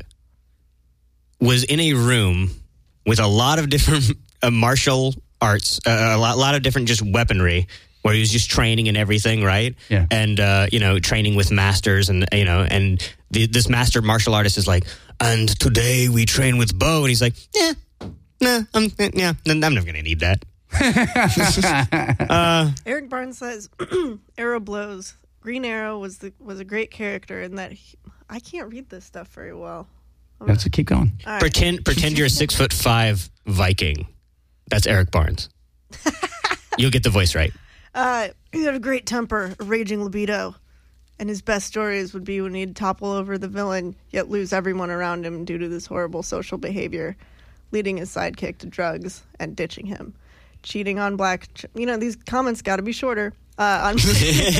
was in a room with a lot of different uh, martial arts, uh, a lot, lot of different just weaponry, where he was just training and everything, right? Yeah. And, uh, you know, training with masters and, you know, and the, this master martial artist is like, and today we train with bow. And he's like, yeah, nah, I'm, yeah, I'm never going to need that. uh, Eric Barnes says Arrow blows. Green Arrow was the was a great character in that he, I can't read this stuff very well. let's keep going. All right. pretend, pretend you're a six foot five Viking. That's Eric Barnes. You'll get the voice right. Uh, he had a great temper, a raging libido, and his best stories would be when he'd topple over the villain, yet lose everyone around him due to this horrible social behavior, leading his sidekick to drugs and ditching him. cheating on black. Ch- you know, these comments got to be shorter. Uh, on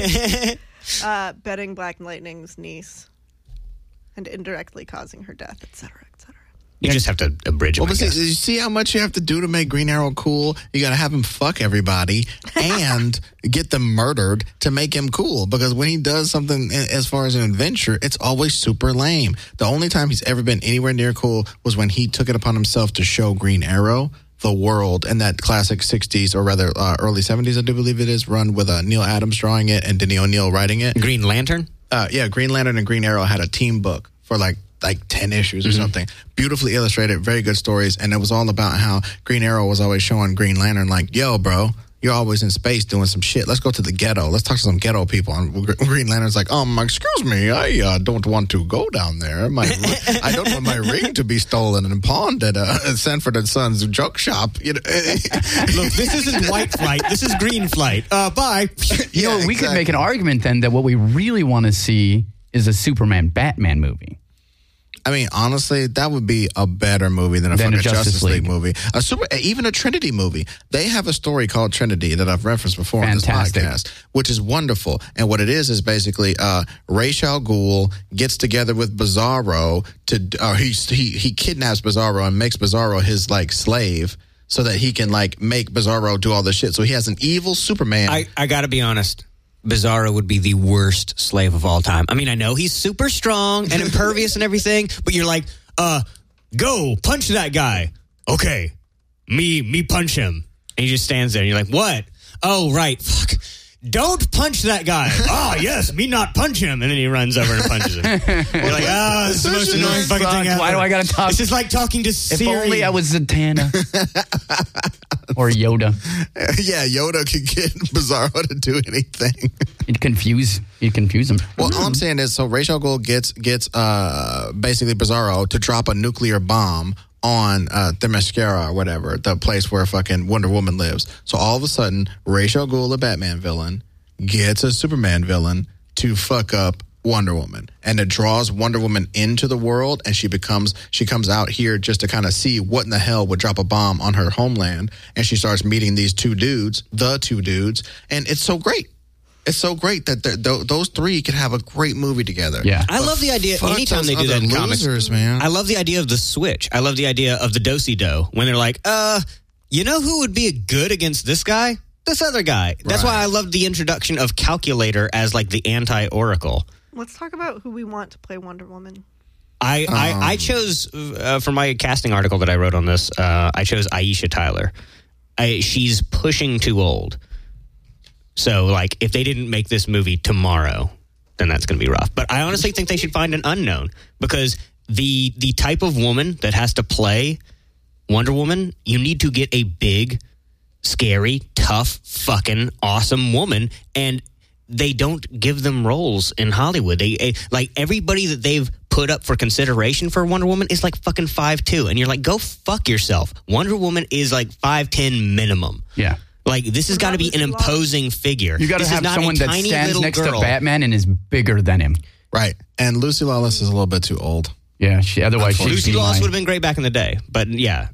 uh, betting Black Lightning's niece and indirectly causing her death, et cetera, et cetera. You just have to abridge it. Well, but see, you see how much you have to do to make Green Arrow cool? You got to have him fuck everybody and get them murdered to make him cool. Because when he does something as far as an adventure, it's always super lame. The only time he's ever been anywhere near cool was when he took it upon himself to show Green Arrow the world in that classic sixties, or rather uh, early seventies, I do believe it is, run with uh, Neil Adams drawing it and Denny O'Neil writing it. Green Lantern? Uh, yeah, Green Lantern and Green Arrow had a team book for like like ten issues or mm-hmm. something. Beautifully illustrated, very good stories. And it was all about how Green Arrow was always showing Green Lantern like, yo, bro, you're always in space doing some shit. Let's go to the ghetto. Let's talk to some ghetto people. And Green Lantern's like, um, excuse me, I uh, don't want to go down there. My, I don't want my ring to be stolen and pawned at uh, Sanford and Sons joke shop. You know? Look, this isn't white flight. This is green flight. Uh, bye. You know, yeah, we exactly. could make an argument then that what we really want to see is a Superman Batman movie. I mean, honestly, that would be a better movie than a Than fucking a Justice Justice League. League movie. A super, even a Trinity movie. They have a story called Trinity that I've referenced before Fantastic. on this podcast, which is wonderful. And what it is is basically uh, Ra's al Ghul gets together with Bizarro to, uh, he he he kidnaps Bizarro and makes Bizarro his like slave so that he can like make Bizarro do all this shit. So he has an evil Superman. I, I got to be honest. Bizarro would be the worst slave of all time. I mean, I know he's super strong and impervious and everything, but you're like, uh, go punch that guy. Okay, me, me punch him. And he just stands there and you're like, what? Oh, right. Fuck. Don't punch that guy. Ah, oh, yes, me not punch him. And then he runs over and punches him. You're like, ah, oh, this is the most annoying fucking thing ever. Why do I got to talk? This is like talking to Siri. If only I was Zatanna. Or Yoda. Yeah, Yoda could get Bizarro to do anything. You'd confuse, you'd confuse him. Well, all I'm saying is, so Ra's al Ghul gets gets uh, basically Bizarro to drop a nuclear bomb on uh, Themyscira or whatever, the place where fucking Wonder Woman lives. So all of a sudden, Ra's al Ghul, a Batman villain, gets a Superman villain to fuck up Wonder Woman, and it draws Wonder Woman into the world, and she becomes she comes out here just to kind of see what in the hell would drop a bomb on her homeland, and she starts meeting these two dudes, the two dudes, and it's so great. It's so great that th- those three could have a great movie together. Yeah, I love the idea. Anytime they do that in comics, losers, man. I love the idea of the switch. I love the idea of the do-si-do when they're like, uh, you know who would be good against this guy? This other guy. That's Right. why I love the introduction of Calculator as like the anti-Oracle. Let's talk about who we want to play Wonder Woman. I, Um. I, I chose, uh, for my casting article that I wrote on this, uh, I chose Aisha Tyler. I, she's pushing too old. So, like, if they didn't make this movie tomorrow, then that's going to be rough. But I honestly think they should find an unknown, because the the type of woman that has to play Wonder Woman, you need to get a big, scary, tough, fucking awesome woman, and they don't give them roles in Hollywood. They eh, like everybody that they've put up for consideration for Wonder Woman is like fucking five two, and you're like, go fuck yourself. Wonder Woman is like five ten minimum. yeah. Like, this has got to be an imposing figure. You got to This is have not someone a that tiny stands little next girl. to Batman and is bigger than him. Right. And Lucy Lawless is a little bit too old. Yeah, she, otherwise she'd Lucy be Lawless my- would have been great back in the day, but yeah,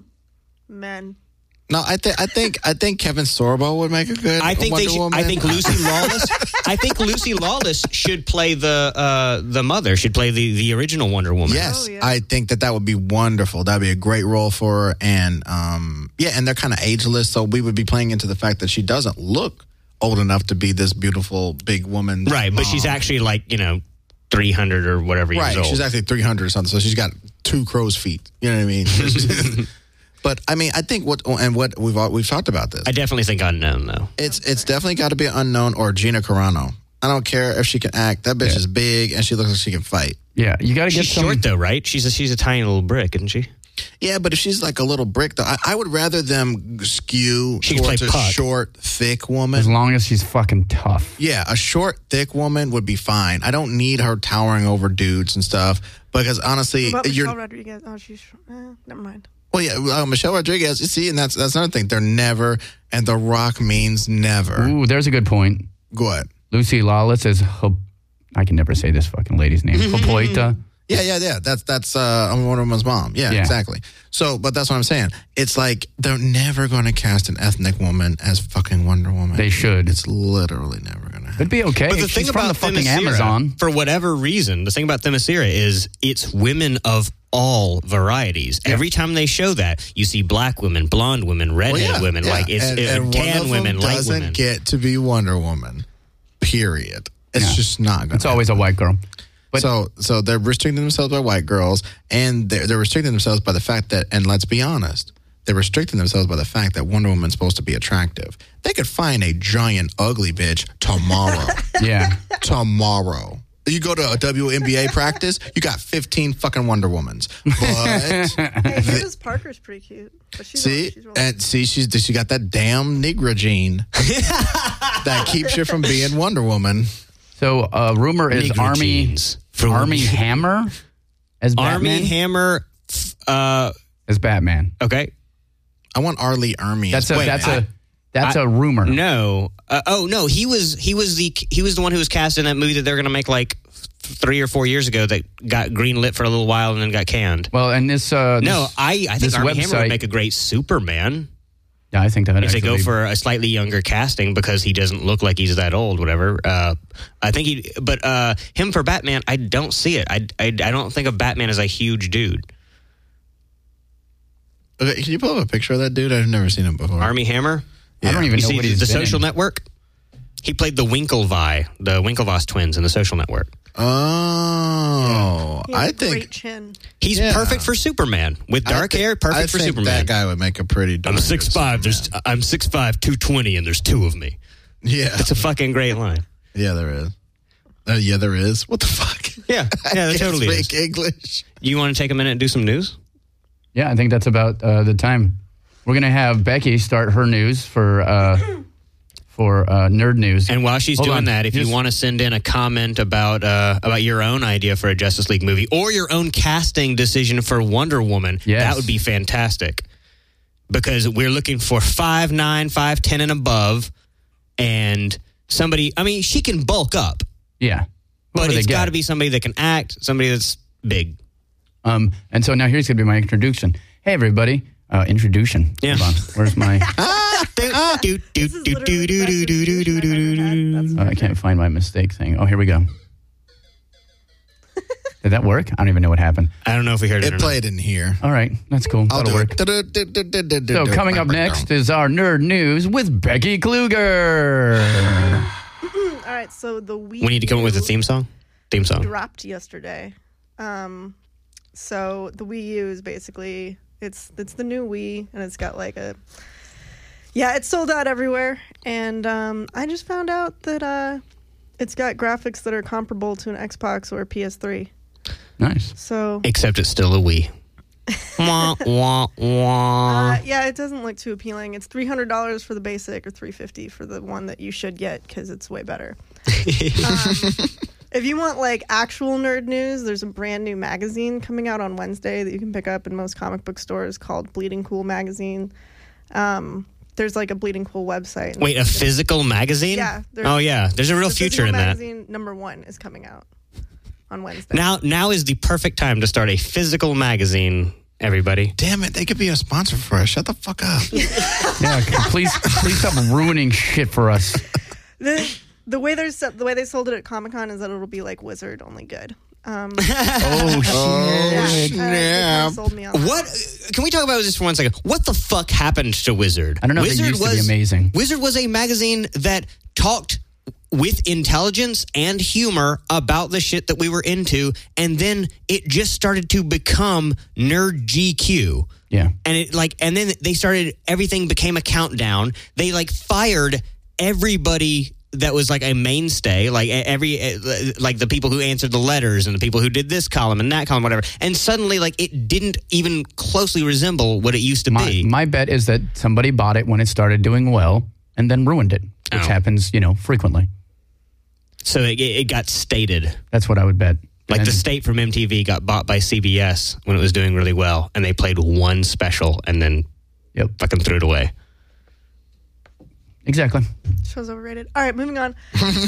Men. No, I think I think I think Kevin Sorbo would make a good I think Wonder they should. Woman. I think Lucy Lawless. I think Lucy Lawless should play the uh, the mother. Should play the, the original Wonder Woman. Yes, Oh, yeah. I think that that would be wonderful. That'd be a great role for her. And um, yeah, and they're kind of ageless, so we would be playing into the fact that she doesn't look old enough to be this beautiful big woman. Right, but mom. she's actually like you know three hundred or whatever years right. old. She's actually three hundred or something, so she's got two crow's feet. You know what I mean? But I mean, I think what and what we've all, we've talked about this. I definitely think unknown though. It's it's definitely got to be an unknown or Gina Carano. I don't care if she can act. That bitch Yeah. is big and she looks like she can fight. Yeah, you got to get She's some. short though, right? She's a, she's a tiny little brick, isn't she? Yeah, but if she's like a little brick, though, I, I would rather them skew She can towards play a puck. short, thick As woman. long as she's fucking tough. Yeah, a short, thick woman would be fine. I don't need her towering over dudes and stuff because honestly, What about you're Michelle Rodriguez? Oh, she's. Eh, never mind. well, yeah, uh, Michelle Rodriguez. You see, and that's that's another thing. They're never, and The Rock means never. Ooh, there's a good point. Go ahead. Lucy Lawless is. Ho- I can never say this fucking lady's name. Hippolyta. Yeah, Yeah, yeah, yeah. That's that's uh, Wonder Woman's mom. Yeah, Yeah. exactly. So, but that's what I'm saying. It's like they're never going to cast an ethnic woman as fucking Wonder Woman. They should. It's literally never going to happen. It'd be okay. But the She's thing from about the fucking Themyscira, Amazon. for whatever reason, the thing about Themyscira is it's women of all varieties. Every time they show that, you see black women, blonde women, redhead Well, yeah, women, yeah. like it's and, uh, and one tan of women, them light doesn't women. get to be Wonder Woman. Period. It's Yeah. just not going to It's always a white girl. But so, so they're restricting themselves by white girls, and they're, they're restricting themselves by the fact that, and let's be honest, they're restricting themselves by the fact that Wonder Woman's supposed to be attractive. They could find a giant ugly bitch tomorrow. yeah. tomorrow. You go to a W N B A practice, you got fifteen fucking Wonder Womans. But Hey, Candace Parker's pretty cute. But she's see, she's real- and see, she's she got that damn Negra gene that keeps you from being Wonder Woman. So, uh, rumor is Negra Army jeans. For Army Hammer as Batman. Army Hammer. Uh, as Batman. okay. I want Arlie Ermy. That's a Wait, that's I- a that's I- a rumor. No. Uh, oh no, he was he was the he was the one who was cast in that movie that they're going to make like three or four years ago that got greenlit for a little while and then got canned. Well, and this uh, No, this- I I think this Armie Hammer website- would make a great Superman yeah, I think that would if they go actually- for a slightly younger casting because he doesn't look like he's that old. Whatever. Uh, I think he, but uh, him for Batman, I don't see it. I, I I don't think of Batman as a huge dude. Okay, can you pull up a picture of that dude? I've never seen him before. Armie Hammer. I don't even You know see what the, he's the been Social in. Network. He played the Winklevi, the Winklevoss twins in the Social Network. Oh, He has I a great think chin. He's Yeah. perfect for Superman with I dark think- hair. Perfect I for think Superman. That guy would make a pretty. darn I'm good six five. There's Superman. I'm six five, two twenty, and there's two of me. yeah, It's a fucking great line. yeah, there is. Uh, yeah, there is. What the fuck? Yeah, yeah, that I can't totally is. speak English. You want to take a minute and do some news? Yeah, I think that's about uh, the time. We're gonna have Becky start her news for uh, for uh, nerd news. And while she's Hold doing on. that, if Just- you want to send in a comment about uh, about your own idea for a Justice League movie or your own casting decision for Wonder Woman, Yes. that would be fantastic. Because we're looking for five nine, five ten, and above, and somebody. I mean, she can bulk up, yeah, but Whoever they it's get. got to be somebody that can act, somebody that's big. Um, and so now here's gonna be my introduction. Hey, everybody. Uh, introduction. Yeah. Hold on. Where's my? Do, do, do, This is do, literally do, the do, best do, do, do, introduction do, I've ever do. had. That's Oh, I can't find my mistake thing. Oh, here we go. Did that work? I don't even know what happened. I don't know if we heard it. It or played in here. All right, that's cool. I'll That'll do work. it. So coming up next is our nerd news with Becky Kluger. All right, so the Wii We need to come up with a U theme song. Theme song. dropped yesterday. Um, so the Wii U is basically it's it's the new Wii, and it's got like a yeah, it's sold out everywhere. And um, I just found out that uh, it's got graphics that are comparable to an Xbox or a P S three. Nice. So Except it's still a Wii. Wah, wah, wah. uh, yeah, it doesn't look too appealing. It's three hundred dollars for the basic or three fifty for the one that you should get because it's way better. um, if you want like actual nerd news, there's a brand new magazine coming out on Wednesday that you can pick up in most comic book stores called Bleeding Cool Magazine. Um, there's like a Bleeding Cool website. Wait, a physical magazine? Yeah, there's- Oh, yeah. There's a real The future physical in that. magazine number one is coming out on Wednesday. Now, now is the perfect time to start a physical magazine, everybody. Damn it, they could be a sponsor for us. Shut the fuck up. Yeah, please, please stop ruining shit for us. the the way they're se- the way they sold it at Comic Con is that it'll be like Wizard, only good. Um, Oh shit! yeah, uh, they snap. kinda sold me on that. What? Can we talk about this for one second? What the fuck happened to Wizard? I don't know if it Wizard used to be amazing. Wizard was a magazine that talked with intelligence and humor about the shit that we were into, and then it just started to become Nerd G Q. Yeah. And it like, and then they started. Everything became a countdown. They like fired everybody that was like a mainstay, like every like the people who answered the letters and the people who did this column and that column, whatever. And suddenly, like it didn't even closely resemble what it used to My, be. my bet is that somebody bought it when it started doing well and then ruined it, which Oh. happens, you know, frequently. So it, it got stated. That's what I would bet. Like And the state from M T V got bought by C B S when it was doing really well, and they played one special and then Yep. fucking threw it away. Exactly. Show's overrated. All right, moving on.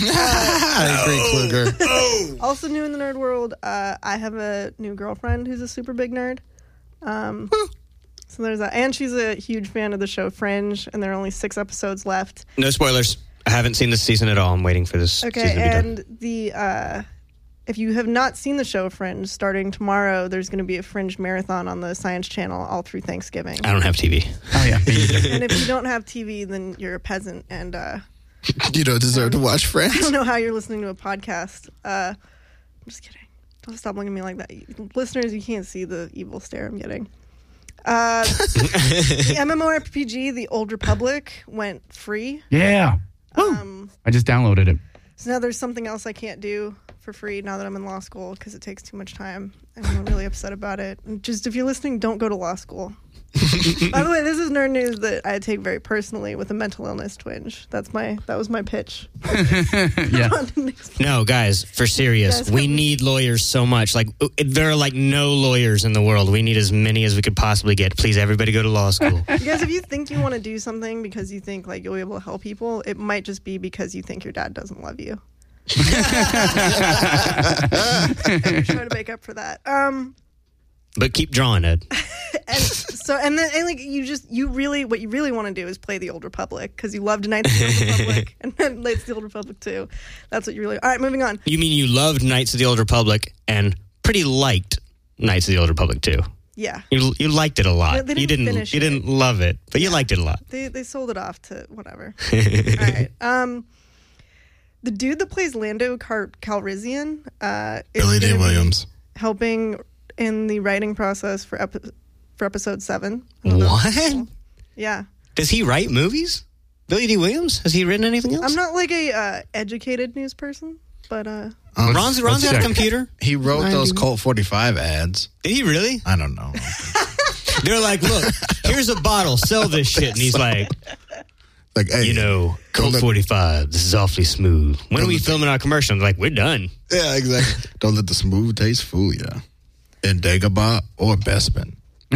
I agree, Kluger. Also new in the nerd world, uh, I have a new girlfriend who's a super big nerd. Um, so there's that. And she's a huge fan of the show Fringe, and there are only six episodes left. No spoilers. I haven't seen this season at all. I'm waiting for this Okay, season to be and done. the uh, if you have not seen the show Fringe, starting tomorrow, there's going to be a Fringe marathon on the Science Channel all through Thanksgiving. I don't have T V. Oh, yeah. Me either. And if you don't have T V, then you're a peasant, and uh, You don't deserve to watch I Friends. don't know how you're listening to a podcast. Uh, I'm just kidding. Don't stop looking at me like that. Listeners, you can't see the evil stare I'm getting. Uh, the MMORPG, The Old Republic, went free. Yeah. Woo. Um, I just downloaded it. so now there's something else I can't do for free now that I'm in law school because it takes too much time. And I'm really upset about it. And just if you're listening, don't go to law school. By the way, this is nerd news that I take very personally with a mental illness twinge. That's my that was my pitch. Yeah. No, guys, for serious, Guys, we come- need lawyers so much. Like, there are like no lawyers in the world. We need as many as we could possibly get. Please, everybody go to law school. You guys, if you think you want to do something because you think like you'll be able to help people, it might just be because you think your dad doesn't love you. Try to make up for that. Um, But keep drawing, Ed. and so and then and like you just you really what you really want to do is play the Old Republic because you loved Knights of the Old Republic and then Knights of the Old Republic too. That's what you really. All right, moving on. You mean you loved Knights of the Old Republic and pretty liked Knights of the Old Republic too? Yeah, You you liked it a lot. Yeah, they you didn't didn't finish you it. didn't love it, but you liked it a lot. they they sold it off to whatever. All right. Um, the dude that plays Lando Car- Calrissian, uh, is Billy D. gonna be Williams. helping in the writing process for epi- for episode seven. I don't know. What? Yeah. Does he write movies? Billy D. Williams? Has he written anything else? I'm not like a uh, educated news person, but uh, Um, Ron's, Ron's let's got a check. computer. he wrote I those do. Colt forty-five ads. Did he really? I don't know. They're like, look, here's a bottle. Sell this shit. And he's like, Like, hey, you know, Colt let- forty-five. This is awfully smooth. When are Don't we let- filming our commercial? I'm like, we're done. yeah, exactly. Don't let the smooth taste fool you. In Dagobah or Bespin.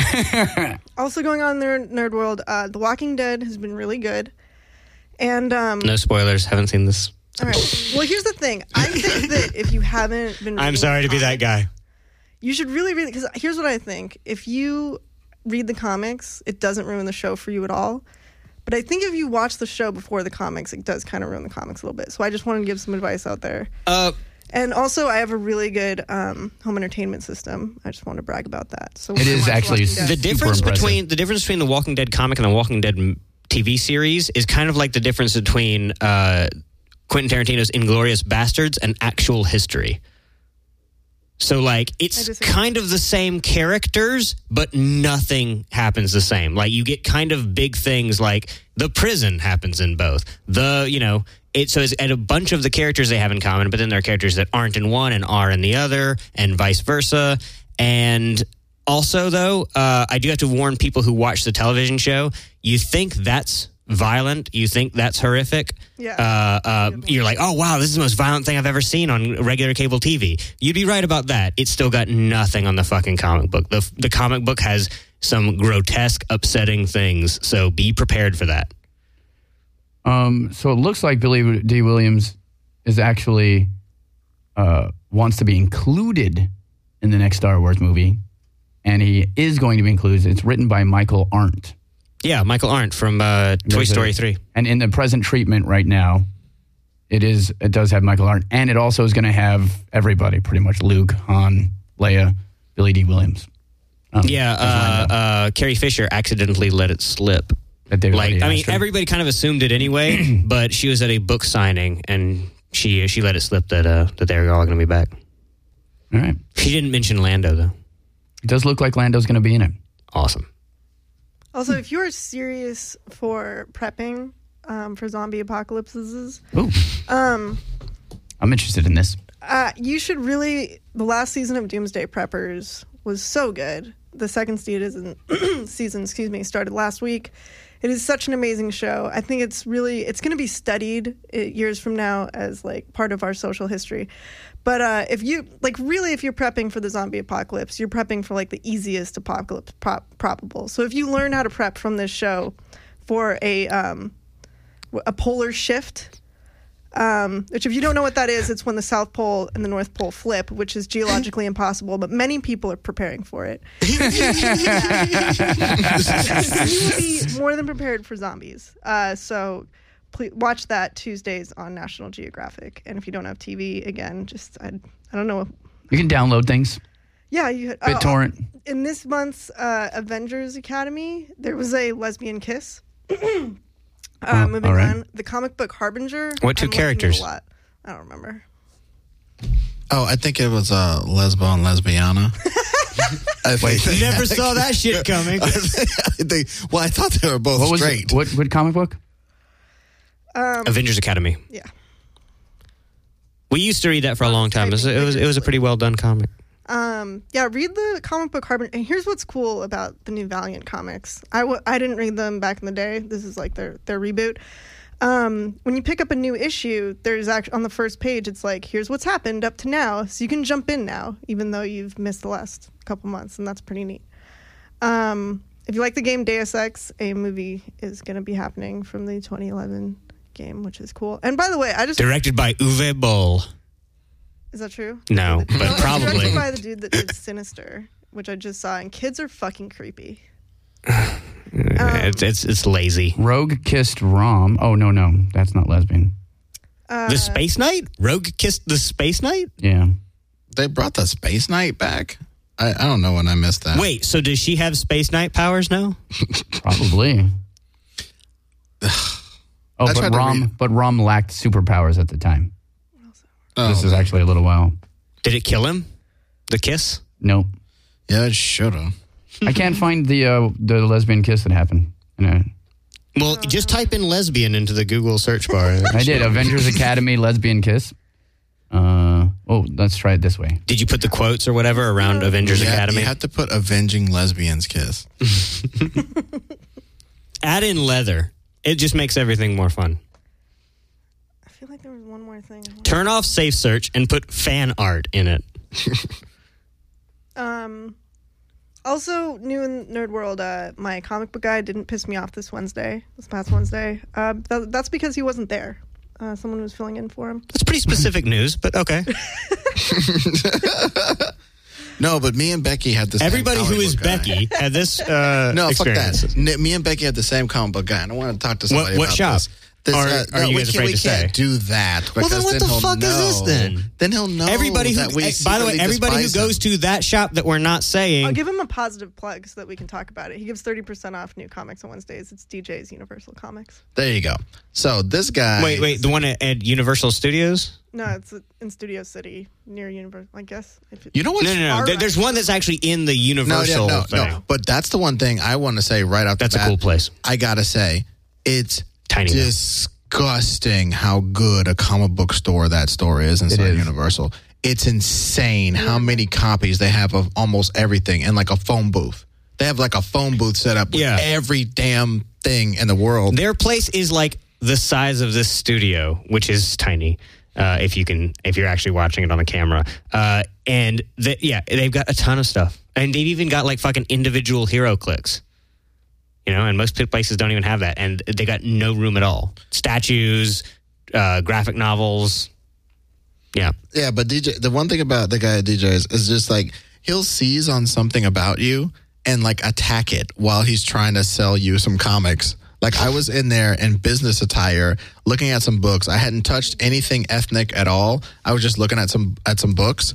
also going on in their nerd world, uh, The Walking Dead has been really good. And um, No spoilers. Haven't seen this. all right. Well, here's the thing. I think that if you haven't been, I'm reading sorry the to be that comics, guy. You should really read it because here's what I think. If you read the comics, it doesn't ruin the show for you at all. But I think if you watch the show before the comics, it does kind of ruin the comics a little bit. So I just wanted to give some advice out there. Uh, And also, I have a really good um, home entertainment system. I just want to brag about that. So It when I is watch actually Walking Dead- the Super difference impressive. between the difference between the Walking Dead comic and the Walking Dead m- T V series is kind of like the difference between uh, Quentin Tarantino's Inglourious Bastards and actual history. So, like, I it's disagree. kind of the same characters, but nothing happens the same. Like, you get kind of big things like the prison happens in both. The, you know, it so it's and a bunch of the characters they have in common, but then there are characters that aren't in one and are in the other, and vice versa. And also, though, uh, I do have to warn people who watch the television show, you think that's violent, you think that's horrific. Yeah. Uh, uh, you're like, oh, wow, this is the most violent thing I've ever seen on regular cable T V. You'd be right about that. It's still got nothing on the fucking comic book. The, the comic book has some grotesque, upsetting things, so be prepared for that. Um, so it looks like Billy D. Williams is actually uh, wants to be included in the next Star Wars movie, and he is going to be included. It's written by Michael Arndt. Yeah, Michael Arndt from uh, Toy There's a- Story three. And in the present treatment right now, it is it does have Michael Arndt, and it also is going to have everybody, pretty much Luke, Han, Leia, Billy D. Williams. Um, Yeah, as uh, Lando. uh, Carrie Fisher accidentally let it slip. That David Like, Letty I mean, asked her. everybody kind of assumed it anyway, but she was at a book signing, and she she let it slip that uh, that they were all going to be back. All right. She didn't mention Lando, though. It does look like Lando's going to be in it. Awesome. Also, if you're serious for prepping um, for zombie apocalypses, Ooh, um, I'm interested in this. uh, you should really. The last season of Doomsday Preppers was so good. The second season, season, excuse me, started last week. It is such an amazing show. I think it's really it's going to be studied uh, years from now as like part of our social history. But uh, if you like, really, if you're prepping for the zombie apocalypse, you're prepping for like the easiest apocalypse pro- probable. So if you learn how to prep from this show for a um, a polar shift. Um, which, if you don't know what that is, it's when the South Pole and the North Pole flip, which is geologically impossible, but many people are preparing for it. You will be more than prepared for zombies. Uh, so please watch that Tuesdays on National Geographic. And if you don't have T V, again, just I, I don't know. You can download things. Yeah, you uh, BitTorrent. In this month's uh, Avengers Academy, there was a lesbian kiss. Uh, Oh, moving all right. on, the comic book Harbinger. What two I'm liking it characters? A lot. I don't remember. Oh, I think it was uh, Lesbo and Lesbiana. I Wait, think- Never saw that shit coming. I think- well, I thought they were both What was straight. it? What, what comic book? Um, Avengers Academy. yeah. We used to read that for a long time. It was it was, it was a pretty well done comic. Um, yeah, read the comic book Harbinger. And here's what's cool about the new Valiant comics. I, w- I didn't read them back in the day. This is like their, their reboot. Um, when you pick up a new issue, there's actually on the first page, it's like, here's what's happened up to now. So you can jump in now, even though you've missed the last couple months. And that's pretty neat. Um, if you like the game Deus Ex, a movie is going to be happening from the twenty eleven game, which is cool. And by the way, I just... Directed by Uwe Boll. Is that true? No, but No, it's probably. directed by the dude that did Sinister, which I just saw, and kids are fucking creepy. it's, it's it's lazy. Rogue kissed Rom. Oh, no, no. That's not lesbian. Uh, The Space Knight? Rogue kissed the Space Knight? Yeah. They brought the Space Knight back? I, I don't know when I missed that. Wait, so does she have Space Knight powers now? Probably. Oh, I tried but to Rom, read- but Rom lacked superpowers at the time. Oh, This is actually a little while. Did it kill him? The kiss? Nope. yeah, it should have. I can't find the uh, the lesbian kiss that happened. You know, Well, just type in lesbian into the Google search bar. I did. Avengers Academy lesbian kiss. Uh, oh, let's try it this way. Did you put the quotes or whatever around Avengers Yeah, Academy? you had to put Avenging Lesbians Kiss. Add in leather. It just makes everything more fun. I feel like there was one more thing. Turn off safe search and put fan art in it. Um, also, new in Nerd World, uh, my comic book guy didn't piss me off this Wednesday, this past Wednesday. Uh, that, that's because he wasn't there. Uh, someone was filling in for him. That's pretty specific news, but okay. No, but me and Becky had the same Everybody who comic is book guy. Becky had this uh, No, fuck experience. that. N- Me and Becky had the same comic book guy, and I want to talk to somebody what about shop? this. This, Or uh, are you we guys can't- afraid we to say? can't do that. Well, then because what the he'll fuck is this know. then? Then he'll know. Everybody who, that we eh, by the way, secretly everybody who despise goes him. to that shop that we're not saying. I'll give him a positive plug so that we can talk about it. He gives thirty percent off new comics on Wednesdays. It's D J's Universal Comics. There you go. So this guy. Wait, wait, the one at, at Universal Studios? No, it's in Studio City near Universal, I guess. If it, You know what? No, no, no. All There- right. There's one that's actually in the No, Universal yeah, no, thing. no. But that's the one thing I want to say right off the That's a bat. cool place. I gotta say, it's Tiny, though. disgusting how good a comic book store that store is inside is. Universal. It's insane how many copies they have of almost everything, and like a phone booth. They have like a phone booth set up with Yeah. every damn thing in the world. Their place is like the size of this studio, which is tiny. Uh, if you can, if you're actually watching it on the camera, uh, and the, yeah, they've got a ton of stuff, and they've even got like fucking individual hero clicks. You know, and most places don't even have that, and they got no room at all. Statues, uh, graphic novels. Yeah, Yeah, but D J, the one thing about the guy at D J's is just like he'll seize on something about you and like attack it while he's trying to sell you some comics. Like I was in there in business attire looking at some books. I hadn't touched anything ethnic at all. I was just looking at some at some books,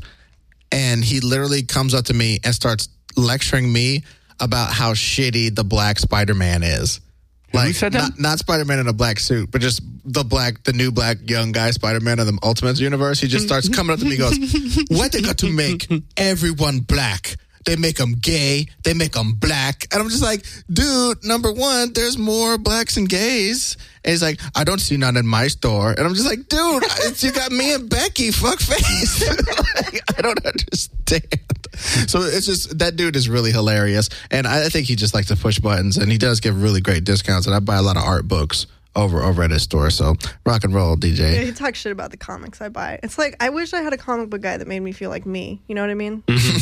and he literally comes up to me and starts lecturing me about how shitty the black Spider-Man is. Who said that? Not, not Spider-Man in a black suit, but just the black, the new black young guy Spider-Man in the Ultimate Universe. He just starts coming up to me and goes, "Why they got to make everyone black? They make them gay. They make them black." And I'm just like, dude, number one, there's more blacks and gays. And he's like, "I don't see none in my store." And I'm just like, dude, it's, you got me and Becky, fuck face. Like, I don't understand. So it's just, that dude is really hilarious. And I think he just likes to push buttons, and he does give really great discounts. And I buy a lot of art books over over at his store. So rock and roll, D J. Yeah, he talks shit about the comics I buy. It's like, I wish I had a comic book guy that made me feel like me. You know what I mean?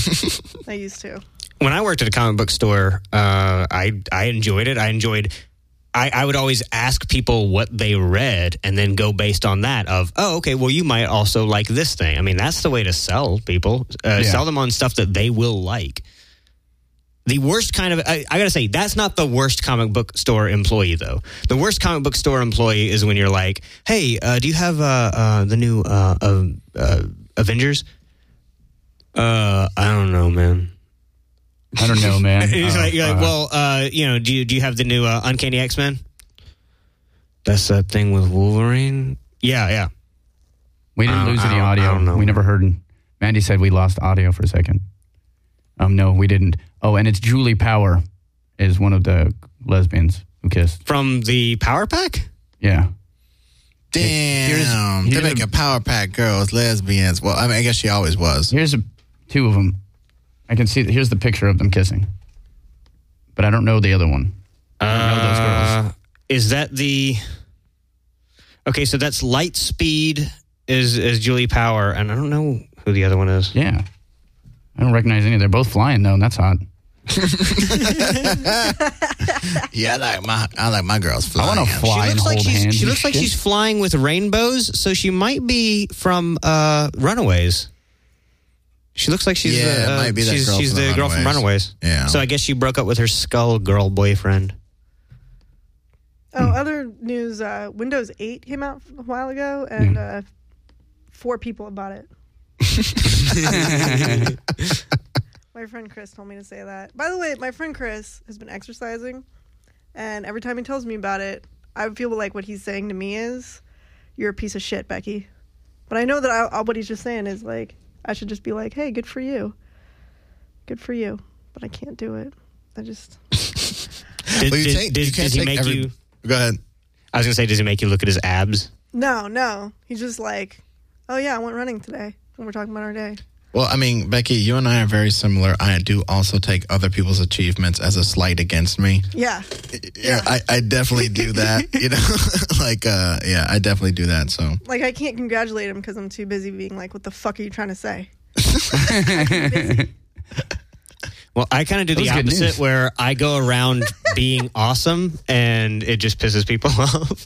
I used to. when I worked at a comic book store, uh, I I enjoyed it. I enjoyed I, I would always ask people what they read and then go based on that of, oh, okay, well, you might also like this thing. I mean, that's the way to sell people. Uh, Yeah. Sell them on stuff that they will like. The worst kind of, I, I got to say, that's not the worst comic book store employee, though. The worst comic book store employee is when you're like, hey, uh, do you have uh, uh, the new uh, uh, uh, Avengers? Uh, I don't know, man. I don't know, man. He's Uh, like, you're like, uh, well, uh, you know, do you, do you have the new uh, Uncanny X-Men? That's that thing with Wolverine? Yeah, yeah. we didn't I don't- lose I any don't- I audio. don't know. We never heard. Mandy said we lost audio for a second. Um, no, we didn't. Oh, and it's Julie Power is one of the lesbians who kissed. From the Power Pack? Yeah. Damn, here's- they here's make a- a power pack girls lesbians. Well, I mean, I guess she always was. Here's a, two of them. I can see. Here's the picture of them kissing, but I don't know the other one. I don't know those girls. Uh, is that the... Okay, so that's Lightspeed is, is Julie Power, and I don't know who the other one is. Yeah, I don't recognize any. They're both flying though, and that's hot. Yeah, I like my I like my girls I flying. want to fly and looks like hold she's, hands. she and looks like shit. she's flying with rainbows, so she might be from uh, Runaways. She looks like she's Yeah, it uh, might be that she's, girl she's from the the girl from Runaways. Runaways. Yeah. So I guess she broke up with her Skull Girl boyfriend. Oh, other news: uh, Windows eight came out a while ago, and uh, four people have bought it. My friend Chris told me to say that. By the way, my friend Chris has been exercising, and every time he tells me about it, I feel like what he's saying to me is, "You're a piece of shit, Becky." But I know that I, I- what he's just saying is like, I should just be like, "Hey, good for you, good for you," but I can't do it. I just Did, Well, you did- take- did- you can't did he take make every- you? Go ahead. I was gonna say, does he make you look at his abs? no, no. He's just like, "Oh yeah, I went running today," and we're talking about our day. Well, I mean, Becky, you and I are very similar. I do also take other people's achievements as a slight against me. Yeah. Yeah, I, I definitely do that. You know, like, uh, yeah, I definitely do that. So, Like, I can't congratulate him because I'm too busy being like, what the fuck are you trying to say? Well, I kind of do That the was good opposite, news. where I go around being awesome, and it just pisses people off.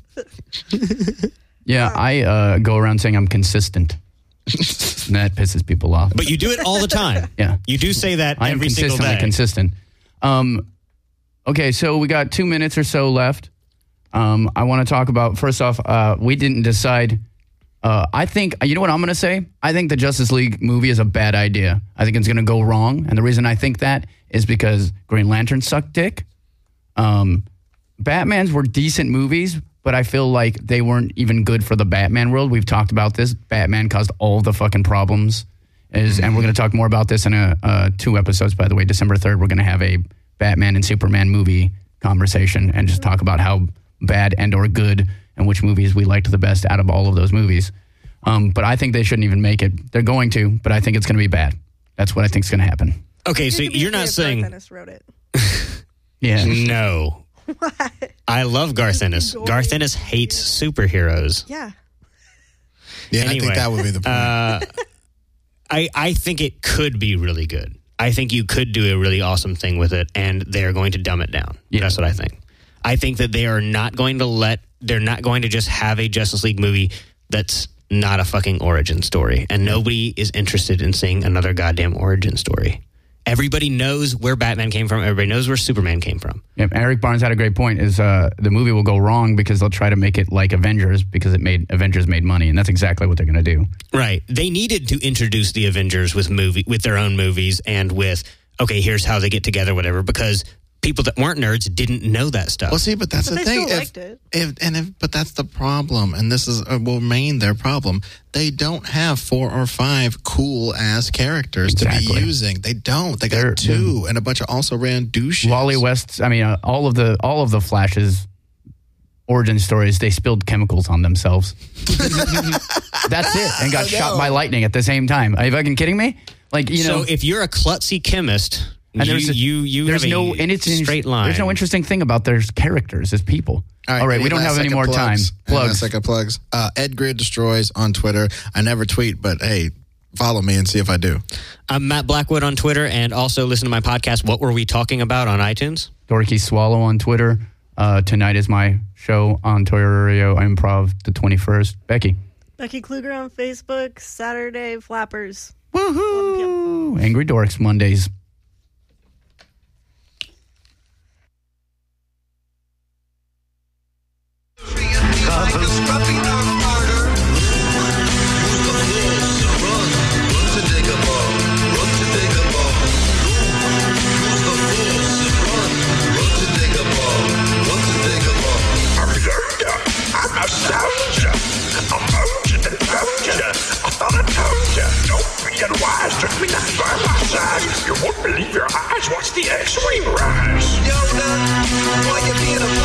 Yeah, I uh, go around saying I'm consistent. And that pisses people off. But you do it all the time. Yeah. You do say that I am every single consistently day. consistent. Um, okay, so we got two minutes or so left. Um, I want to talk about, first off, uh, we didn't decide. Uh, I think, you know what I'm going to say? I think the Justice League movie is a bad idea. I think it's going to go wrong. And the reason I think that is because Green Lantern sucked dick. Um, Batman's were decent movies, but I feel like they weren't even good for the Batman world. We've talked about this. Batman caused all the fucking problems. Is, and we're going to talk more about this in a, uh, two episodes, by the way. December third, we're going to have a Batman and Superman movie conversation and just talk about how bad and or good and which movies we liked the best out of all of those movies. Um, but I think they shouldn't even make it. They're going to, but I think it's going to be bad. That's what I think is going to happen. Okay, so It could be you're okay not if saying Garth Ennis wrote it. Yeah. no. I love Garth Ennis. Going Garth Ennis to- hates superheroes. Yeah. yeah, I Anyway, think that would be the point. Uh, I I think it could be really good. I think you could do a really awesome thing with it, and they're going to dumb it down. Yeah. That's what I think. I think that they are not going to let. They're not going to just have a Justice League movie that's not a fucking origin story, and nobody is interested in seeing another goddamn origin story. Everybody knows where Batman came from. Everybody knows where Superman came from. Yep, Eric Barnes had a great point. Is uh, the movie will go wrong because they'll try to make it like Avengers because it made Avengers made money, and that's exactly what they're going to do. Right. They needed to introduce the Avengers with movie with their own movies and with okay, here's how they get together, whatever. Because people that weren't nerds didn't know that stuff. Well, see, but that's But the they thing. still If- liked it. If, and if, but that's the problem, and this is uh, will remain their problem. They don't have four or five cool ass characters to Exactly. be using. They don't. They got They're- two and a bunch of also ran douches. Wally West. I mean, uh, all of the all of the Flash's origin stories. They spilled chemicals on themselves. That's it, and got I shot know. by lightning at the same time. Are you fucking kidding me? Like you know. so if you're a klutzy chemist, And you, there's a- you you there's have no a and it's in- straight line. There's no interesting thing about their characters as people. All right, we any don't last have any second more plugs? time. Any last Plugs. second plugs. Uh, Ed Grid Destroys on Twitter. I never tweet, but hey, follow me and see if I do. I'm Matt Blackwood on Twitter, and also listen to my podcast. What were we talking about on iTunes? Dorky Swallow on Twitter. Uh, tonight is my show on Toyorio Improv, the twenty-first. Becky. Becky Kluger on Facebook, Saturday, Flappers. Woohoo! Angry Dorks, Mondays. You won't believe your eyes. Watch the X-Wing rise. Yoda, why you being a